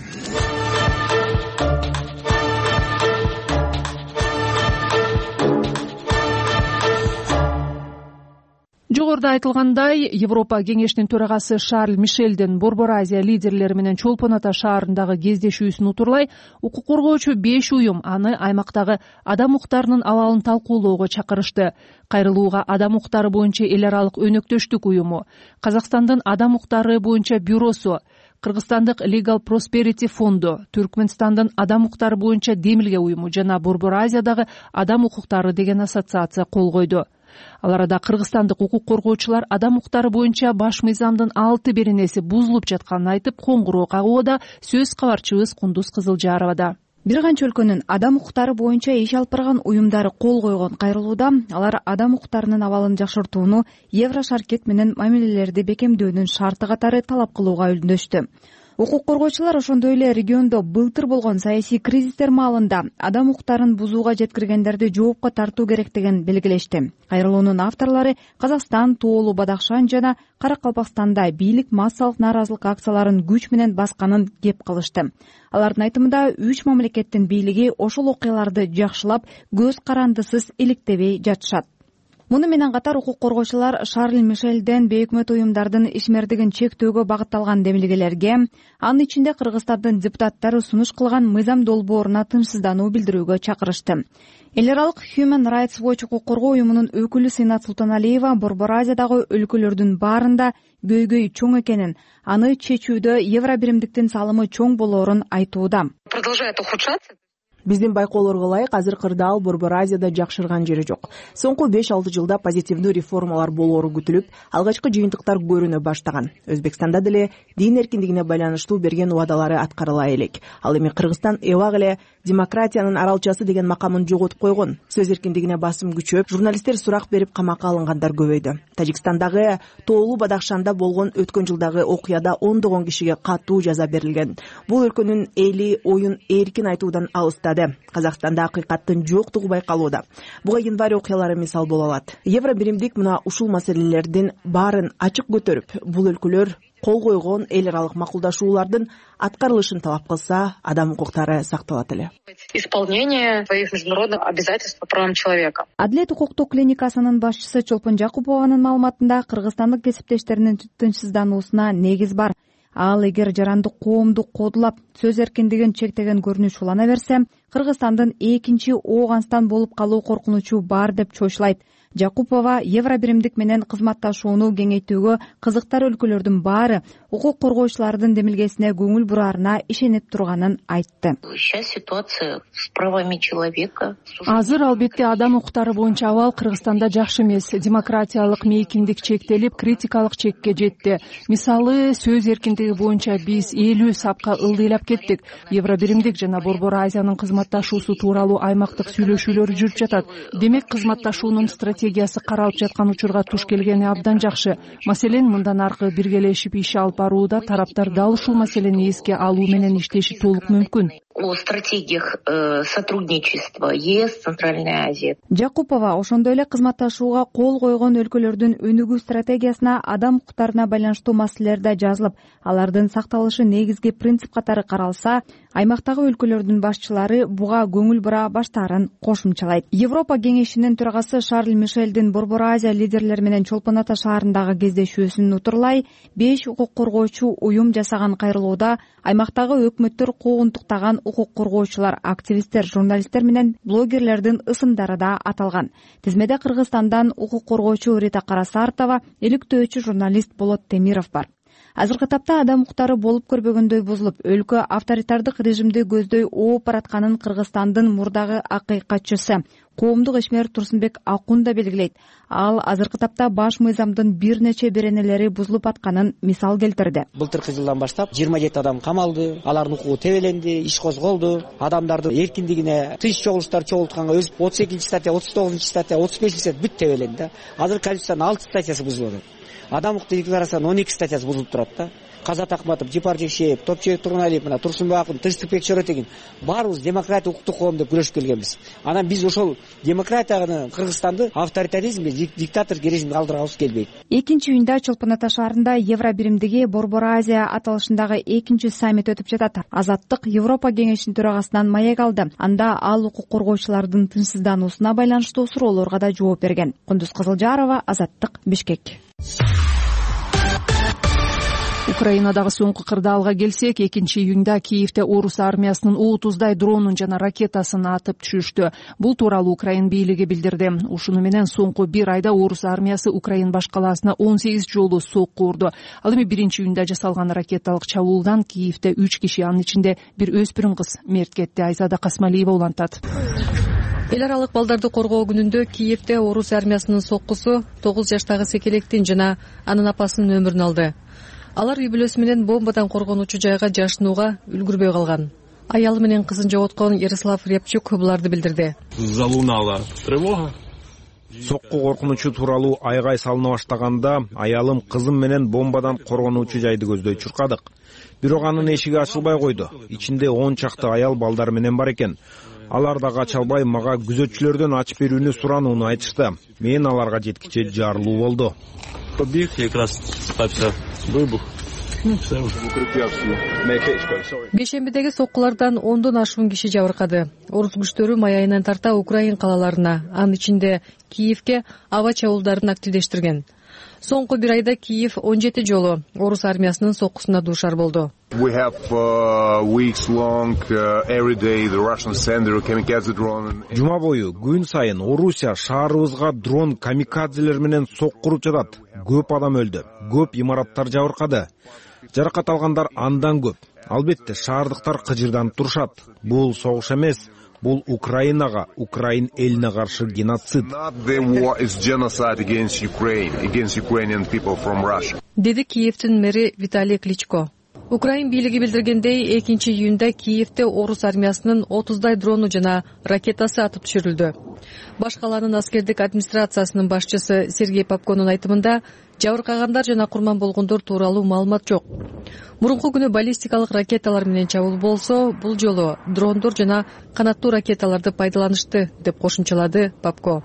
Жогоруда айтылгандай, Европа кеңешинин төрагасы Шарль Мишелдин Борбор Азия лидерлери менен Чолпон Ата шаарындагы кездешүүсүн утурлай, укук коргоочу беш уюм аны аймактагы адам укуктарынын абалын талкуулоого чакырышты. Кайрылууга адам укуктары боюнча эл аралык өнөктөштүк уюму, Казакстандын адам укуктары боюнча бюросу, Кыргызстандык Legal Prosperity фонду, Түркмөнстандын адам укуктары боюнча демилге уюму жана Борбор Азиядагы адам укуктары деген ассоциация кол койду. Ал арада кыргызстандык укук коргоочулар адам укуктары боюнча баш мыйзамдын алты беренеси бузулуп жатканын айтып, коңгуроо кагууда, сөз кабарчыбыз Кундуз Кызылжаровада. Бир канча өлкөнүн адам укуктары боюнча иш алып барган уюмдары кол койгон кайрылууда алар адам укуктарынын абалын жакшыртууну Еврошаркет менен мамилелерди бекемдөөнүн шарты катары талап кылууга үндөштү. Укук коргоочулар ошондой эле региондо былтыр болгон саясий кризистер маалында адам укуктарын бузууга жеткиргендерди жоопко тартуу керектигин белгилешти. Кайрылуунун авторлору Казакстан, Тоолу, Бадахшан жана Каракалпакстанда бийлик массалык нааразылык акцияларын күч менен басканын кеп кылышты. Алардын айтымында үч мамлекеттин бийлиги ошол окуяларды жакшылап, көз карандысыз иликтебей жатышат. Муну менен катар укук коргоочулар Шарль Мишелден бейөкмөт уюмдардын ишмердигин чектөөгө багытталган демилгелерге, анын ичинде Кыргызстандын депутаттары сунуш кылган мыйзам долбооруна тынчсыздануу билдирүүгө чакырышты. Эл аралык Human Rights Watch укук коргоо уюмунун өкүлү Сыйнат Султаналиева Борбор Азиядагы өлкөлөрдүн баарында көйгөй чоң экенин, аны чечүүдө евро биримдиктин салымы чоң болоорун айтууда. Продолжает ухудшаться. Биздин байкоолорго ылайык азыр кырдаал Борбор Азияда жакшырган жери жок. Соңку беш алты жылда позитивдүү реформалар болоору күтүлүп, алгачкы жыйынтыктар көрүнө баштаган. Өзбекстанда деле дин эркиндигине байланыштуу берген убадалары аткарыла элек. Ал эми Кыргызстан эбак эле демократиянын аралчасы деген макамын жоготуп койгон. Сөз эркиндигине басым күчөп, журналисттер сурак берип камакка алынгандар көбөйдү. Тажикстандагы Тоолу Бадахшанда болгон өткөн жылдагы окуяда ондогон кишиге катуу жаза берилген. Бул өлкөнүн эли оюн эркин айтуудан алыстады. Казакстанда акыйкаттын жоктугу байкалууда. Буга январь окуялары мисал боло алат. Евро биримдик мына ушул маселелердин баарын ачык көтөрүп, бул өлкөлөр кол койгон эл аралык макулдашуулардын аткарылышын талап кылса, адам укуктары сакталат эле. Исполнение своих международных обязательств по правам человека. Адилет укуктук клиникасынын башчысы Чолпон Жакупованын маалыматында Кыргызстандык кесиптештеринин тынчсыздануусуна негиз бар. ал эгер жарандык коомду кодулап сөз эркиндигин чектеген көрүнүш улана берсе, Кыргызстандын экинчи Ооганстан болуп калуу коркунучу бар деп чоочулайт. Жакупова Евробиримдик менен кызматташууну кеңейтүүгө кызыктар өлкөлөрдүн баары укук коргоочулардын демилгесине көңүл бураарына ишенип турганын айтты. Сейчас ситуация с правами человека. Азыр албетте адам укуктары боюнча абал Кыргызстанда жакшы эмес. Демократиялык мейкиндик чектелип, критикалык чекке жетти. Мисалы, сөз эркиндиги боюнча биз элүү сапка ылдыйлап кеттик. Евробиримдик жана Борбор Азиянын кызматташуусу тууралуу аймактык сүйлөшүүлөр жүрүп жатат. Демек, кызматташуунун стратегиясы каралып жаткан учурга туш келгени абдан жакшы. Маселен, мындан аркы биргелешип иш алып барууда тараптар дал ушул маселени эске алуу менен иштеши толук мүмкүн. О стратегиях э, сотрудничества ЕС, Центральная Азия. Жакупова ошондой эле кызматташууга кол койгон өлкөлөрдүн өнүгүү стратегиясына адам укуктарына байланыштуу маселелер да жазылып, алардын сакталышы негизги принцип катары каралса, аймактагы өлкөлөрдүн башчылары буга көңүл бура баштаарын кошумчалайт. Европа кеңешинин төрагасы Шарль Мишелдин Борбор Азия лидерлери менен Чолпон Ата шаарындагы кездешүүсүн утурлай, беш укук коргоочу уюм жасаган кайрылууда аймактагы өкмөттөр куугунтуктаган укук коргоочулар, активисттер, журналисттер менен блогерлердин ысымдары да аталган. Тизмеде Кыргызстандан укук коргоочу Рита Карасартова, иликтөөчү журналист Болот Темиров бар. Азыркы тапта адам укуктары болуп көрбөгөндөй бузулуп, өлкө авторитардык режимди көздөй ооп баратканын Кыргызстандын мурдагы акыйкатчысы коомдук ишмер Турсунбек Акун да белгилейт. Ал азыркы тапта баш мыйзамдын бир нече беренелери бузулуп атканын мисал келтирди. Былтыркы жылдан баштап жыйырма жети адам камалды, алардын укугу тебеленди, иш козголду, адамдардын эркиндигине тыш чогулуштар чогултканга өз отуз экинчи статья, отуз тогузунчу статья, отуз бешинчи статья бүт тебеленди да. Азыр Конституциянын алты статьясы бузулуп атат. Адам укук декларациясынын он эки статьясы бузулуп турат да. Казат Акматов, Жипар Жекшеев, Топчебек Тургуналиев, мына Турсунбек Акун, Тынчтыкбек Чоротегин баарыбыз демократия, укуктук коом деп күрөшүп келгенбиз. Анан биз ошол демократияны, Кыргызстанды авторитаризмге, диктатордук режимге алдыргыбыз келбейт. экинчи июнда Чолпон Ата шаарында Евробиримдиги Борбор Азия аталышындагы экинчи саммит өтүп жатат. Азаттык Европа кеңешинин төрагасынан маек алды. Анда ал укук коргоочулардын тынчсыздануусуна байланыштуу суроолорго да жооп берген. Кундуз Кызылжарова, Азаттык, Бишкек. Украинадагы соңку кырдаалга келсек, экинчи июнда Киевде орус армиясынын отуздай дронун жана ракетасын атып түшүштү. Бул тууралуу Украин бийлиги билдирди. Ушуну менен соңку бир айда орус армиясы Украин баш калаасына он сегиз жолу сокку урду. Ал эми биринчи июнда жасалган ракеталык чабуулдан Киевде үч киши, анын ичинде бир өспүрүм кыз мерт кетти. Айзада Касмалиева улантат. Эл аралык балдарды коргоо күнүндө Киевде орус армиясынын соккусу тогуз жаштагы секелектин жана анын апасынын өмүрүн алды. Алар үй бүлөсү менен бомбадан коргонуучу жайга жашынууга үлгүрбөй калган. Аялы менен кызын жоготкон Ярослав Репчук буларды билдирди. Залунала тревога. Сокку коркунучу тууралуу айгай салына баштаганда аялым, кызым менен бомбадан коргонуучу жайды көздөй чуркадык. Бирок анын эшиги ачылбай койду. Ичинде он чакты аял балдар менен бар экен. Алар да кача албай мага күзөтчүлөрдөн ачып берүүнү суранууну айтышты. Мен аларга жеткиче жарылуу болду. Побег как раз стався выбух. Бейшембидеги соккулардан ондон ашуун киши жабыркады. Орус күчтөрү май айынан тарта Украин калаларына, анын ичинде Киевге аба чабуулдарын активдештирген. Соңку бир айда Киев он жети жолу орус армиясынын соккусуна дуушар болду. Жума бою күн сайын Орусия шаарыбызга дрон камикадзелер менен соккуруп жатат. Көп адам өлдү, көп имараттар жабыркады. Жаракат алгандар андан көп. Албетте шаардыктар кыжырданып турушат. Бул согуш эмес, бул Украинага, Украин элине каршы геноцид. Деди Киевдин мэри Виталий Кличко. Украин бийлиги билдиргендей, экинчи июнда Киевде орус армиясынын отуздай дрону жана ракетасы атып түшүрүлдү. Баш калаанын аскердик администрациясынын башчысы Сергей Попконун айтымында, жабыркагандар жана курман болгондор тууралуу маалымат жок. Мурунку күнү баллистикалык ракеталар менен чабуул болсо, бул жолу дрондор жана канаттуу ракеталарды пайдаланышты, деп кошумчалады Попко.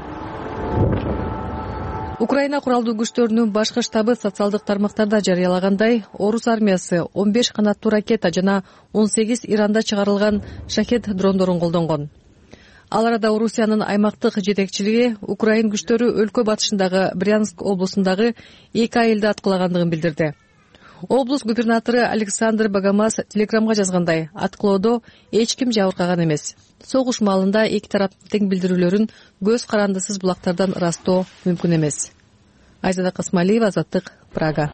Украина куралдуу күчтөрүнүн башкы штабы социалдык тармактарда жарыялагандай, орус армиясы он беш канаттуу ракета жана он сегиз Иранда чыгарылган шахет дрондорун колдонгон. Ал арада Орусиянын аймактык жетекчилиги Украин күчтөрү өлкө батышындагы Брянск облусундагы эки айылды аткылагандыгын билдирди. облус губернатору Александр Богомаз телеграмга жазгандай, аткылоодо эч ким жабыркаган эмес. Согуш маалында эки тараптын тең билдирүүлөрүн көз карандысыз булактардан ырастоо мүмкүн эмес. Айзада Касмалиева, Азаттык, Прага.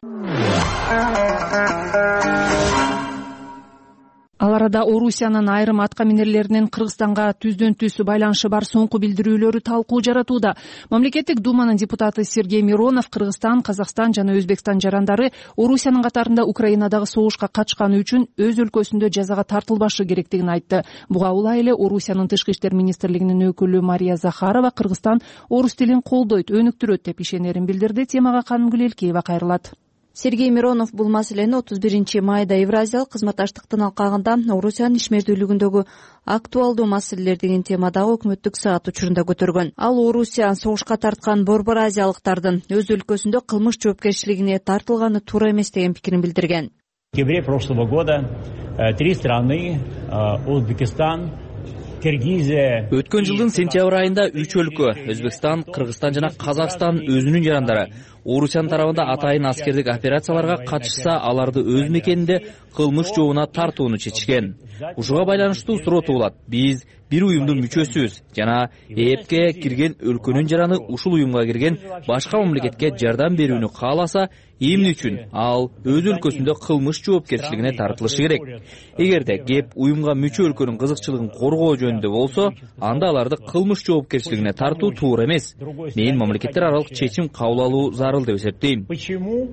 Ал арада Орусиянын айрым аткаминерлеринин Кыргызстанга түздөн түз байланышы бар соңку билдирүүлөрү талкуу жаратууда. Мамлекеттик думанын депутаты Сергей Миронов Кыргызстан, Казакстан жана Өзбекстан жарандары Орусиянын катарында Украинадагы согушка катышканы үчүн өз өлкөсүндө жазага тартылбашы керектигин айтты. Буга улай эле Орусиянын тышкы иштер министрлигинин өкүлү Мария Захарова Кыргызстан орус тилин колдойт, өнүктүрөт деп ишенерин билдирди. Темага Каным Гүлелкеева кайрылат. Сергей Миронов бул маселени отуз биринчи майда Евразиялык кызматташтыктын алкагында Орусиянын ишмердүүлүгүндөгү актуалдуу маселелер деген темадагы өкмөттүк саат учурунда көтөргөн. Ал Орусия согушка тарткан борбор азиялыктардын өз өлкөсүндө кылмыш жоопкерчилигине тартылганы туура эмес деген пикирин билдирген. В октябре прошлого года три страны Узбекистан, Киргизия. Өткөн жылдын сентябрь айында үч өлкө Өзбекстан, Кыргызстан жана Казакстан өзүнүн жарандары Орусиянын тарабында атайын аскердик операцияларга катышса, аларды өз мекенинде кылмыш жообуна тартууну чечишкен. Ушуга байланыштуу суроо туулат. Биз бир уюмдун мүчөсүбүз жана ЭЭПке кирген өлкөнүн жараны ушул уюмга кирген башка мамлекетке жардам берүүнү кааласа, эмне үчүн ал өз өлкөсүндө кылмыш жоопкерчилигине тартылышы керек? Эгерде кеп уюмга мүчө өлкөнүн кызыкчылыгын коргоо жөнүндө болсо, анда аларды кылмыш жоопкерчилигине тартуу туура эмес. Мен мамлекеттер аралык чечим кабыл алуу зарыл деп эсептейм. Почему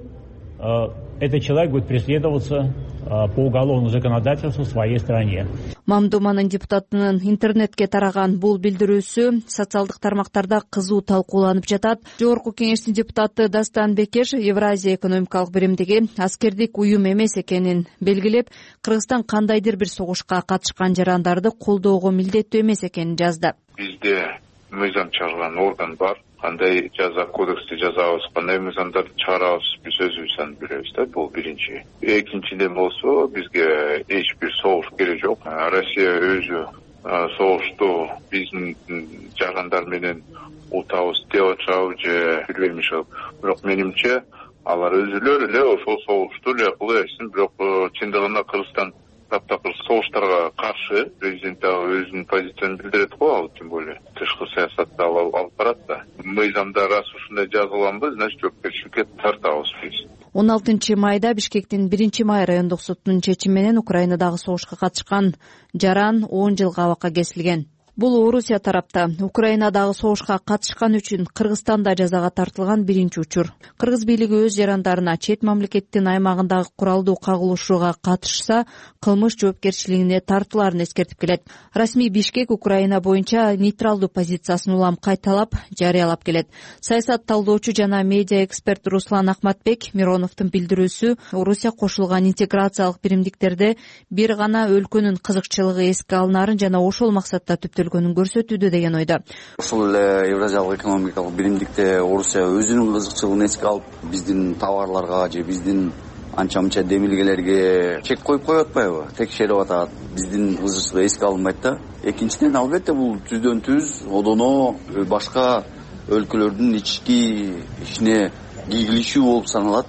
этот человек будет преследоваться по уголовному законодательству в своей стране? Мамдуманын депутатынын интернетке тараган бул билдирүүсү социалдык тармактарда кызуу талкууланып жатат. Жогорку кеңештин депутаты Дастан Бекеш Евразия экономикалык биримдиги аскердик уюм эмес экенин белгилеп, Кыргызстан кандайдыр бир согушка катышкан жарандарды колдоого милдеттүү эмес экенин жазды. Бизде мыйзам чыгарган орган бар. Кандай жаза кодексти жазабыз, кандай мыйзамдарды чыгарабыз, биз өзүбүздөн билебиз да, бул биринчи. Экинчиден болсо, бизге эч бир согуш кереги жок. Россия өзү согушту биздин жарандар менен утабыз деп атышабы же билбейм ошол. Бирок менимче алар өзүлөр эле ошол согушту эле кылышсын, бирок чындыгында Кыргызстан таптакыр согуштарга каршы президент өзүнүн позициясын билдирет го, ал тем более тышкы саясатты алып барат да. Мыйзамда раз ушундай жазылганбы, значит жоопкерчиликке тартабыз биз. он алтынчы майда Бишкектин биринчи май райондук сотунун чечими менен Украинадагы согушка катышкан жаран он жылга абакка кесилген. Бул Орусия тарапта Украинадагы согушка катышкан үчүн Кыргызстанда жазага тартылган биринчи учур. Кыргыз бийлиги өз жарандарына чет мамлекеттин аймагындагы куралдуу кагылышууга катышса, кылмыш жоопкерчилигине тартыларын эскертип келет. Расмий Бишкек Украина боюнча нейтралдуу позициясын улам кайталап, жарыялап келет. Саясат талдоочу жана медиа эксперт Руслан Ахматбек Мироновдун билдирүүсү Орусия кошулган интеграциялык биримдиктерде бир гана өлкөнүн кызыкчылыгы эске алынарын жана ошол максатта түптөлгөнүн көрсөтүүдө деген ойдо. Ошол эле Евразиялык экономикалык биримдикте Орусия өзүнүн кызыкчылыгын эске алып, биздин товарларга же биздин анча-мынча демилгелерге чек коюп коюп атпайбы? Текшерип атат. Биздин кызыкчылык эске алынбайт да. Экинчиден, албетте бул түздөн түз одоно башка өлкөлөрдүн ички ишине кийгилишүү болуп саналат.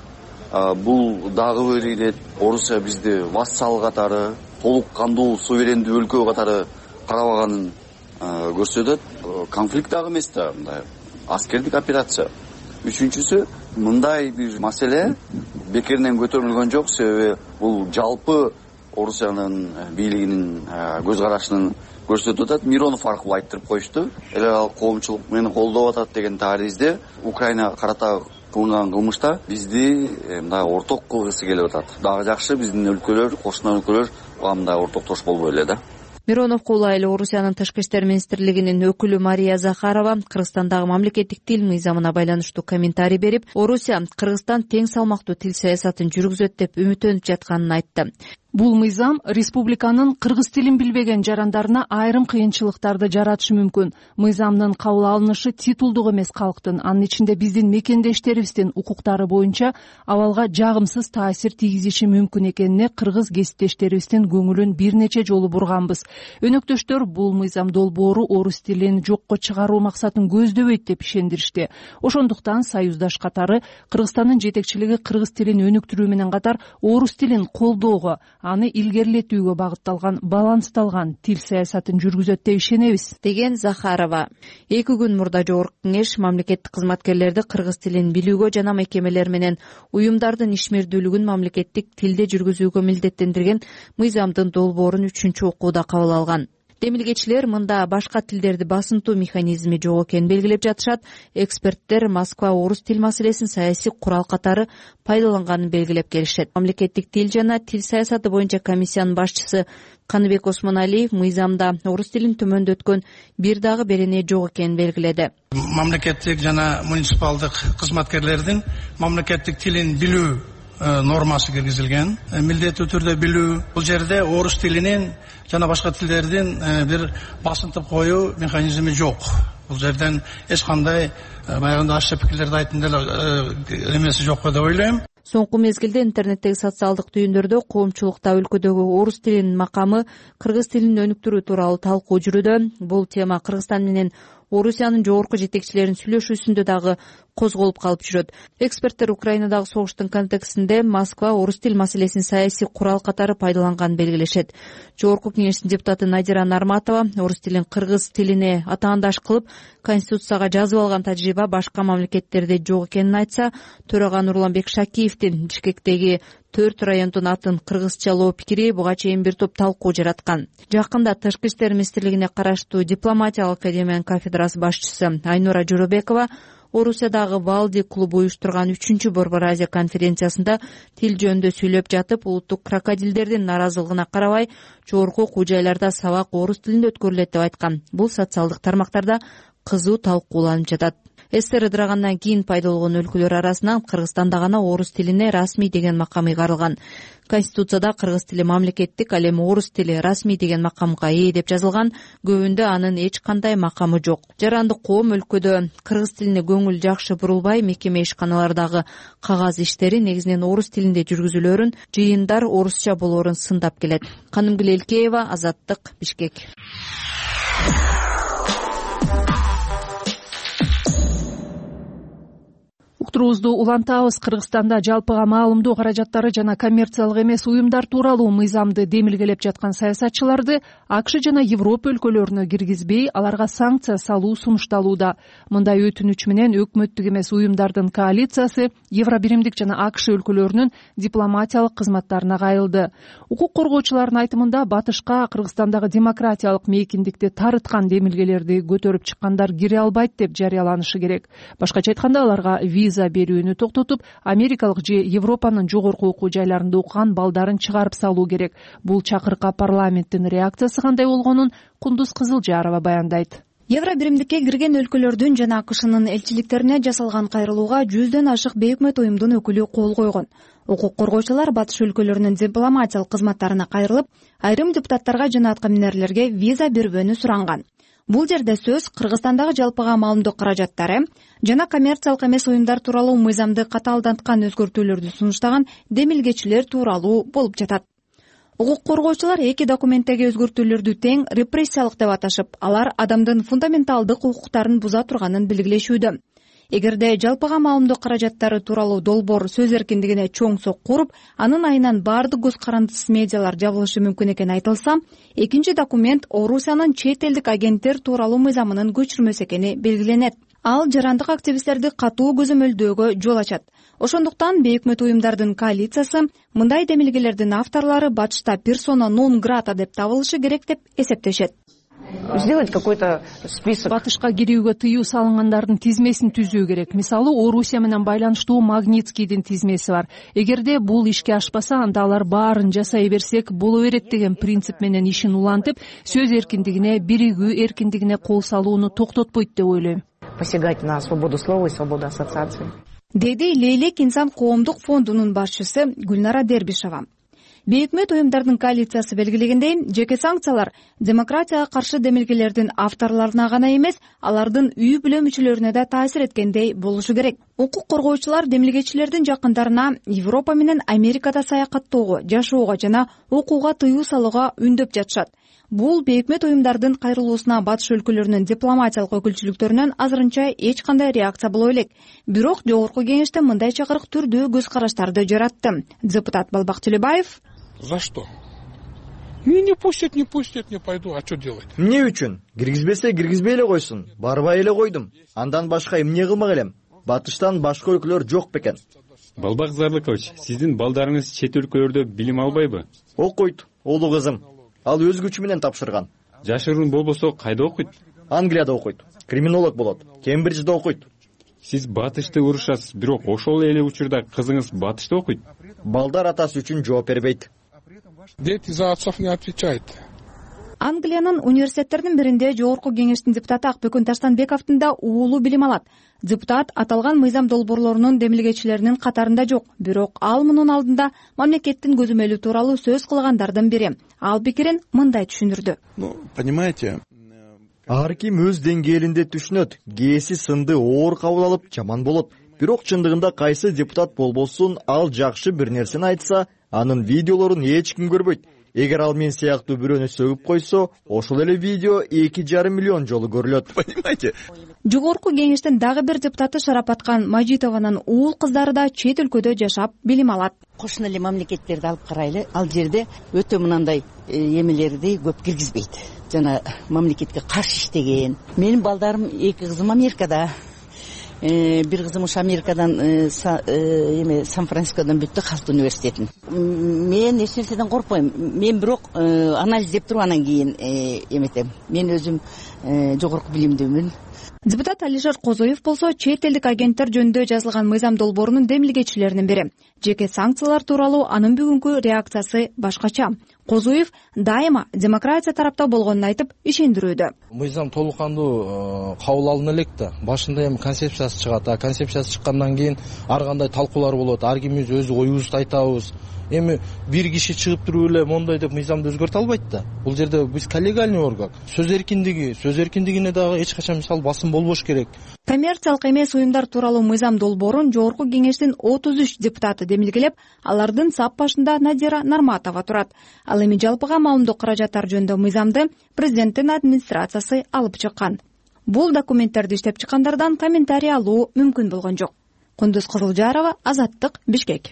Бул дагы бир ирет Орусия бизди вассал катары, толук кандуу суверендүү өлкө катары карабаганын көрсөтөт. Конфликт дагы эмес да, мындай аскердик операция. Үчүнчүсү, мындай бир маселе бекеринен көтөрүлгөн жок, себеби бул жалпы Орусиянын бийлигинин көз карашынын көрсөтүп атат. Миронов аркылуу айттырып коюшту. Эле ал коомчулук мени колдоп атат деген таризде Украина карата кылынган кылмышта бизди мындай орток кылгысы келип атат. Дагы жакшы биздин өлкөлөр, кошуна өлкөлөр буга мындай ортоктош болбой эле да. Мироновго улай эле Орусиянын тышкы иштер министрлигинин өкүлү Мария Захарова Кыргызстандагы мамлекеттик тил мыйзамына байланыштуу комментарий берип, Орусия Кыргызстан тең салмактуу тил саясатын жүргүзөт деп үмүттөнүп жатканын айтты. Бул мыйзам республиканын кыргыз тилин билбеген жарандарына айрым кыйынчылыктарды жаратышы мүмкүн. Мыйзамдын кабыл алынышы титулдук эмес калктын, анын ичинде биздин мекендештерибиздин укуктары боюнча абалга жагымсыз таасир тийгизиши мүмкүн экенине кыргыз кесиптештерибиздин көңүлүн бир нече жолу бурганбыз. өнөктөштөр бул мыйзам долбоору орус тилин жокко чыгаруу максатын көздөбөйт деп ишендиришти. Ошондуктан союздаш катары Кыргызстандын жетекчилиги кыргыз тилин өнүктүрүү менен катар орус тилин колдоого, аны илгерилетүүгө багытталган балансталган тил саясатын жүргүзөт деп ишенебиз, деген Захарова. Эки күн мурда жогорку кеңеш мамлекеттик кызматкерлерди кыргыз тилин билүүгө жана мекемелер менен уюмдардын ишмердүүлүгүн мамлекеттик тилде жүргүзүүгө милдеттендирген мыйзамдын долбоорун үчүнчү окууда кабыл алган. Демилгечилер мында башка тилдерди басынтуу механизми жок экенин белгилеп жатышат. Эксперттер Москва орус тил маселесин саясий курал катары пайдаланганын белгилеп келишет. Мамлекеттик тил жана тил саясаты боюнча комиссиянын башчысы Каныбек Осмоналиев мыйзамда орус тилин төмөндөткөн бир дагы берене жок экенин белгиледи. Мамлекеттик жана муниципалдык кызматкерлердин мамлекеттик тилин билүү нормасы киргизилген. Милдеттүү түрдө билүү. Бул жерде орус тилинин жана башка тилдердин бир басынтып коюу механизми жок. Бул жерден эч кандай баягында ашча пикирлерди айттым деле эмеси жок деп ойлойм. Соңку мезгилде интернеттеги социалдык түйүндөрдө коомчулукта өлкөдөгү орус тилинин макамы, кыргыз тилин өнүктүрүү тууралуу талкуу жүрүүдө. Бул тема Кыргызстан менен Орусиянын жогорку жетекчилеринин сүйлөшүүсүндө дагы козголуп калып жүрөт. Эксперттер Украинадагы согуштун контекстинде Москва орус тил маселесин саясий курал катары пайдаланганын белгилешет. Жогорку кеңештин депутаты Надира Нарматова орус тилин кыргыз тилине атаандаш кылып, конституцияга жазып алган тажрыйба башка мамлекеттерде жок экенин айтса, төрага Нурланбек Шакиевдин Бишкектеги төрт райондун атын кыргызчалоо пикири буга чейин бир топ талкуу жараткан. Жакында Тышкы иштер министрлигине караштуу дипломатиялык академиянын кафедрасы башчысы Айнура Жоробекова Орусиядагы Валди клубу уюштурган үчүнчү Борбор Азия конференциясында тил жөнүндө сүйлөп жатып, улуттук крокодилдердин наразылыгына карабай, жогорку окуу жайларда сабак орус тилинде өткөрүлөт деп айткан. Бул социалдык тармактарда кызуу талкууланып жатат. СССР ыдырагандан кийин пайда болгон өлкөлөр арасынан Кыргызстанда гана орус тилине расмий деген макам ыйгарылган. Конституцияда кыргыз тили мамлекеттик, ал эми орус тили расмий деген макамга ээ деп жазылган. Көбүндө анын эч кандай макамы жок. Жарандык коом өлкөдө кыргыз тилине көңүл жакшы бурулбай, мекеме ишканалардагы кагаз иштери негизинен орус тилинде жүргүзүлөрүн, жыйындар орусча болоорун сындап келет. Канымгүл Элкеева, Азаттык, Бишкек. Уктуруубузду улантабыз. Кыргызстанда жалпыга маалымдоо каражаттары жана коммерциялык эмес уюмдар тууралуу мыйзамды демилгелеп жаткан саясатчыларды АКШ жана Европа өлкөлөрүнө киргизбей, аларга санкция салуу сунушталууда. Мындай өтүнүч менен өкмөттүк эмес уюмдардын коалициясы Евробиримдик жана АКШ өлкөлөрүнүн дипломатиялык кызматтарына кайрылды. Укук коргоочулардын айтымында батышка Кыргызстандагы демократиялык мейкиндикти тарыткан демилгелерди көтөрүп чыккандар кире албайт деп жарыяланышы керек. Башкача айтканда, аларга виза берүүнү токтотуп, Америкалык же Европанын жогорку окуу жайларында окуган балдарын чыгарып салуу керек. Бул чакырыкка парламенттин реакциясы кандай болгонун Кундуз Кызылжарова баяндайт. Евробиримдикке кирген өлкөлөрдүн жана АКШнын элчиликтерине жасалган кайрылууга жүздөн ашык бейөкмөт уюмдун өкүлү кол койгон. Укук коргоочулар батыш өлкөлөрүнүн дипломатиялык кызматтарына кайрылып, айрым депутаттарга жана аткаминерлерге виза бербөөнү суранган. Бул жерде сөз Кыргызстандагы жалпыга маалымдоо каражаттары жана коммерциялык эмес уюмдар тууралуу мыйзамды катаалданткан өзгөртүүлөрдү сунуштаган демилгечилер тууралуу болуп жатат. Укук коргоочулар эки документтеги өзгөртүүлөрдү тең репрессиялык деп аташып, алар адамдын фундаменталдык укуктарын буза турганын белгилешүүдө. Эгерде жалпыга маалымдоо каражаттары тууралуу долбоор сөз эркиндигине чоң сокку уруп, анын айынан баардык көз карандысыз медиалар жабылышы мүмкүн экени айтылса, экинчи документ Орусиянын чет элдик агенттер тууралуу мыйзамынын көчүрмөсү экени белгиленет. Ал жарандык активисттерди катуу көзөмөлдөөгө жол ачат. Ошондуктан бейөкмөт уюмдардын коалициясы мындай демилгелердин авторлору батышта персона нон грата деп табылышы керек деп эсептешет. Сделать какой-то список. Батышка кирүүгө тыюу салынгандардын тизмесин түзүү керек. Мисалы, Орусия менен байланыштуу Магнитскийдин тизмеси бар. Эгерде бул ишке ашпаса, анда алар баарын жасай берсек боло берет деген принцип менен ишин улантып, сөз эркиндигине, биригүү эркиндигине кол салууну токтотпойт деп ойлойм. Посягать на свободу слова и свободу ассоциации. Деди Лейлек инсан коомдук фондунун башчысы Гүлнара Дербишова. Бейөкмөт уюмдардын коалициясы белгилегендей, жеке санкциялар демократияга каршы демилгелердин авторлоруна гана эмес, алардын үй бүлө мүчөлөрүнө да таасир эткендей болушу керек. Укук коргоочулар демилгечилердин жакындарына Европа менен Америкада саякаттоого, жашоого жана окууга тыюу салууга үндөп жатышат. бул бейөкмөт уюмдардын кайрылуусуна батыш өлкөлөрүнүн дипломатиялык өкүлчүлүктөрүнөн азырынча эч кандай реакция боло элек. Бирок жогорку кеңеште мындай чакырык түрдүү көз караштарды жаратты. Депутат Балбак Төлөбаев: За что? Ну не пустят, не пустят, не пойду. А что делать? Эмне үчүн? Киргизбесе киргизбей эле койсун. Барбай эле койдум. Андан башка эмне кылмак элем? Батыштан башка өлкөлөр жок бекен. Балбак Зарлыкович, сиздин балдарыңыз чет өлкөлөрдө билим албайбы? Окуйт, улуу кызым. Ал өз күчү менен тапшырган. Жашыруун болбосо кайда окуйт? Англияда окуйт. Криминолог болот. Кембриджде окуйт. Сиз батышты урушасыз, бирок ошол эле учурда кызыңыз батышта окуйт. Балдар атасы үчүн жооп бербейт. Дети за отцов не отвечают. Англиянын университеттеринин биринде жогорку кеңештин депутаты Акбөкөн Таштанбековдун да уулу билим алат. Депутат аталган мыйзам долбоорлорунун демилгечилеринин катарында жок, бирок ал мунун алдында мамлекеттин көзөмөлү тууралуу сөз кылгандардын бири. Ал пикирин мындай түшүндүрдү. Ну, понимаете, ар ким өз деңгээлинде түшүнөт. Кээси сынды оор кабыл алып жаман болот. Бирок чындыгында кайсы депутат болбосун, ал жакшы бир нерсени айтса, анын видеолорун эч ким көрбөйт. Эгер ал мен сыяктуу бирөөнү сөгүп койсо, ошол эле видео эки жарым миллион жолу көрүлөт. Понимаете? Жогорку кеңештин дагы бир депутаты Шарапаткан Мажитованын уул кыздары да чет өлкөдө жашап билим алат. Кошуна эле мамлекеттерди алып карайлы. Ал жерде өтө мынандай эмелерди көп киргизбейт. Жана мамлекетке каршы иштеген. Менин балдарым, эки кызым Америкада. Бир кызым ушу Америкадан эме Сан-Францискодон бүттү, Халк университетин. Мен эч нерседен коркпойм. Мен бирок анализдеп туруп анан кийин эметем. Мен өзүм жогорку билимдүүмүн. Депутат Алишер Козоев болсо чет элдик агенттер жөнүндө жазылган мыйзам долбоорунун демилгечилеринин бири. Жеке санкциялар тууралуу анын бүгүнкү реакциясы башкача. Козоев дайыма демократия тарапта болгонун айтып ишендирүүдө. Мыйзам толук кандуу кабыл алына элек да. Башында эми концепциясы чыгат, а концепциясы чыккандан кийин ар кандай талкуулар болот. Ар кимибиз өз оюбузду айтабыз. Эми бир киши чыгып туруп эле мондай деп мыйзамды өзгөртө албайт да. Бул жерде биз коллегиальный орган. Сөз эркиндиги, сөз эркиндигине дагы эч качан мисалы басым болбош керек. Коммерциялык эмес уюмдар тууралуу мыйзам долбоорун жогорку кеңештин отуз үч депутаты демилгелеп, алардын сап башында Надира Нарматова турат. Ал эми жалпыга маалымдоо каражаттар жөнүндө мыйзамды президенттин администрациясы алып чыккан. Бул документтерди иштеп чыккандардан комментарий алуу мүмкүн болгон жок. Кундуз Кызылжарова, Азаттык, Бишкек.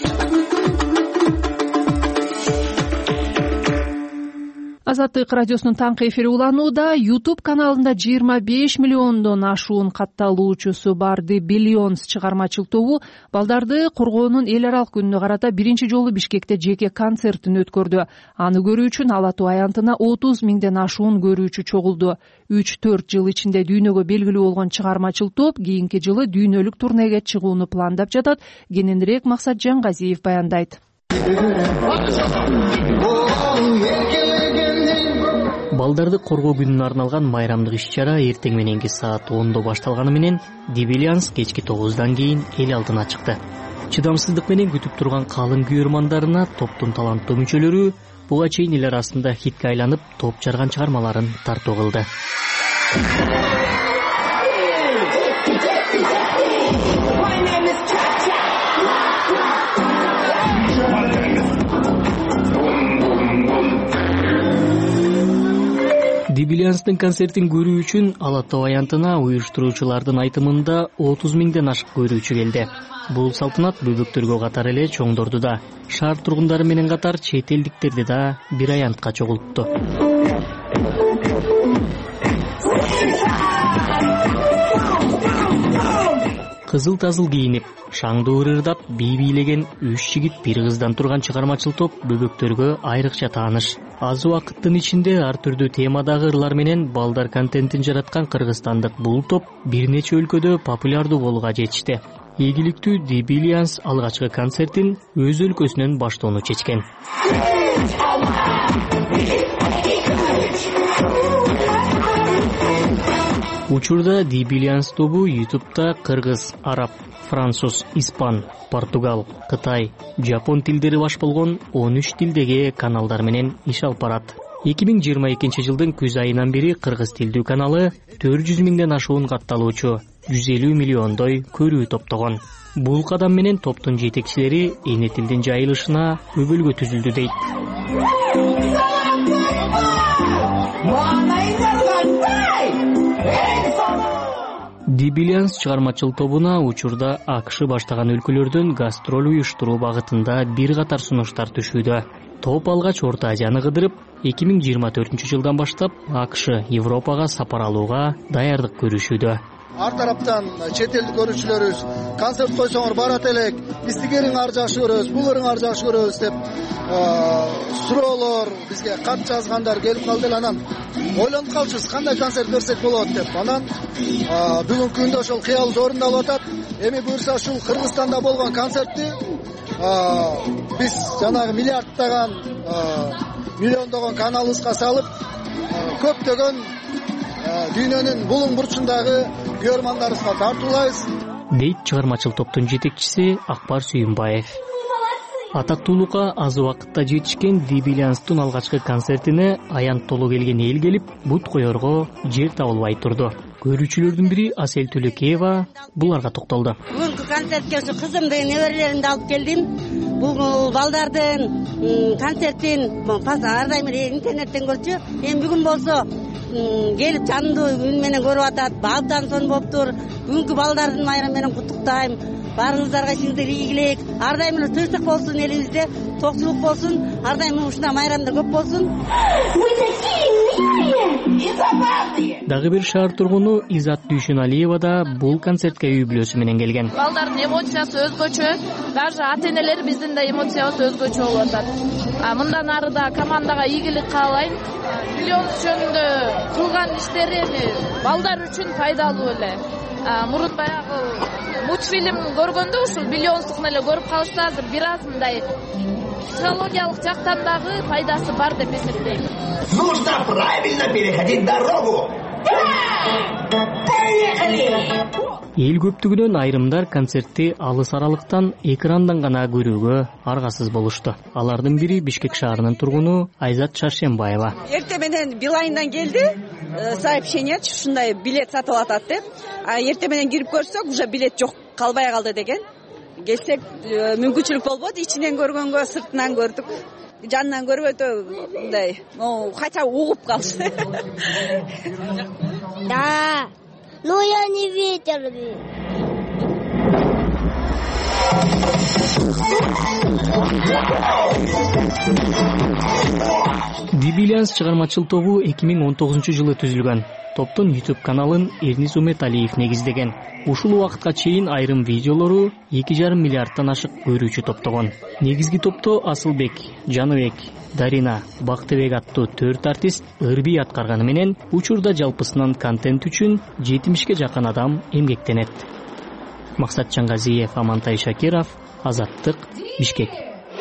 Азаттык радиосунун таңкы эфири уланууда. YouTube каналында жыйырма беш миллиондон ашуун катталуучусу бар The Billions чыгармачыл тобу балдарды коргоонун эл аралык күнүнө карата биринчи жолу Бишкекте жеке концертин өткөрдү. Аны көрүү үчүн Ала Тоо аянтына отуз миңден ашуун көрүүчү чогулду. үч төрт жыл ичинде дүйнөгө белгилүү болгон чыгармачыл топ кийинки жылы дүйнөлүк турнеге чыгууну пландап жатат. Кененирээк Максат Жангазиев баяндайт. Балдарды коргоо күнүнө арналган майрамдык иш-чара эртең мененки саат ондо башталганы менен The Billions кечки тогуздан кийин эл алдына чыкты. Чыдамсыздык менен күтүп турган калың күйөрмандарына топтун таланттуу мүчөлөрү буга чейин эл арасында хитке айланып топ жарган чыгармаларын тартуу кылды. The Billions'тын концертин көрүү үчүн Ала Тоо аянтына уюштуруучулардын айтымында отуз миңден ашык көрүүчү келди. Бул салтанат бөбөктөргө катар эле чоңдорду да, шаар тургундары менен катар чет элдиктерди да бир аянтка чогултту. Кызыл тазыл кийинип, шаңдуу ырырдап, бий бийлеген үч жигит бир кыздан турган чыгармачыл топ бөбөктөргө айрыкча тааныш. Аз убакыттын ичинде ар түрдүү темадагы ырлар менен балдар контентин жараткан кыргызстандык бул топ бир нече өлкөдө популярдуу болууга жетишти. Ийгиликтүү The Billions алгачкы концертин өз өлкөсүнөн баштоону чечкен. Учурда The Billions тобу YouTube'да кыргыз, араб, француз, испан, португал, кытай, жапон тилдери баш болгон он үч тилдеги каналдар менен иш алып барат. эки миң жыйырма экинчи жылдын күз айынан бери кыргыз тилдүү каналы төрт жүз миңден ашуун катталуучу, жүз элүү миллиондой көрүү топтогон. Бул кадам менен топтун жетекчилери эне тилдин жайылышына өбөлгө түзүлдү дейт. Дибилианс чыгармачыл тобуна учурда АКШ баштаган өлкөлөрдөн гастроль уюштуруу багытында бир катар сунуштар түшүүдө. Топ алгач Орто Азияны кыдырып, эки миң жыйырма төртүнчү жылдан баштап АКШ Европага сапар алууга даярдык көрүшүүдө. Ар тараптан чет элдик көрүүчүлөрүбүз концерт койсоңор барат элек, биз тигериңарды жакшы көрөбүз, буларыңарды жакшы көрөбүз деп суроолор, бизге кат жазгандар келип калды эле. Анан ойлонуп калчубуз, кандай концерт берсек болот деп. Анан бүгүнкү күндө ошол кыялыбыз орундалып атат. Эми буюрса ушул Кыргызстанда болгон концертти биз жанагы миллиардтаган, миллиондогон каналыбызга салып, көптөгөн дүйнөнүн булуң бурчундагы көрөрмандарыбызга тартуулайбыз, дейт чыгармачыл топтун жетекчиси Акбар Сүйүнбаев. Атактуулукка аз убакытта жетишкен Дибилианстын алгачкы концертине аян толу келген эл келип, бут коерго жер табылбай турду. Көрүүчүлөрдүн бири Асель Төлекеева буларга токтолду. Бүгүнкү концертке ушу кызымды, неберелеримди алып келдим. Бул балдардын концертин ар дайым интернеттен көрчү. Эми бүгүн болсо келип жандуу үн менен көрүп атат. Абдан сон болуптур. Бүгүнкү балдардын майрамы менен куттуктайм. Баарыңыздарга чындык ийгилик, ар дайым эле тынчтык болсун элибизде, токчулук болсун, ар дайым ушундай майрамдар көп болсун. Дагы бир шаар тургуну Изат Дүйшүналиева да бул концертке үй бүлөсү менен келген. Балдардын эмоциясы өзгөчө, даже ата-энелер биздин да эмоциябыз өзгөчө болуп атат. Мындан ары да командага ийгилик каалайм. Миллионс жөнүндө кылган иштери балдар үчүн пайдалуу эле. Мурун баягы мультфильм көргөндө ушул миллионстукун эле көрүп калышса, азыр бир аз мындай психологиялык жактан дагы пайдасы бар деп эсептейм. Нужно правильно переходить дорогу. Эл көптүгүнөн айрымдар концертти алыс аралыктан экрандан гана көрүүгө аргасыз болушту. Алардын бири Бишкек шаарынын тургуну Айзат Шаршембаева. Эрте менен Билайндан келди сообщение, ушундай билет сатып атат деп. А эрте менен кирип көрсөк, уже билет жок, калбай калды деген. Келсек мүмкүнчүлүк болбоду, ичинен көргөнгө сыртынан көрдүк. Жанынан көрүп өтө мындай, хотя угуп калды. Да. Но я не видел. Дибилианс чыгармачыл тобу эки миң он тогузунчу жылы түзүлгөн. Топтун YouTube каналын Эрнис Уметалиев негиздеген. Ушул убакытка чейин айрым видеолору эки жарым миллиардтан ашык көрүүчү топтогон. Негизги топто Асылбек, Жаныбек, Дарина, Бактыбек аттуу төрт артист ырбий аткарганы менен учурда жалпысынан контент үчүн жетимишке жакын адам эмгектенет. Максат Чангазиев, Амантай Шакиров, Азаттык, Бишкек.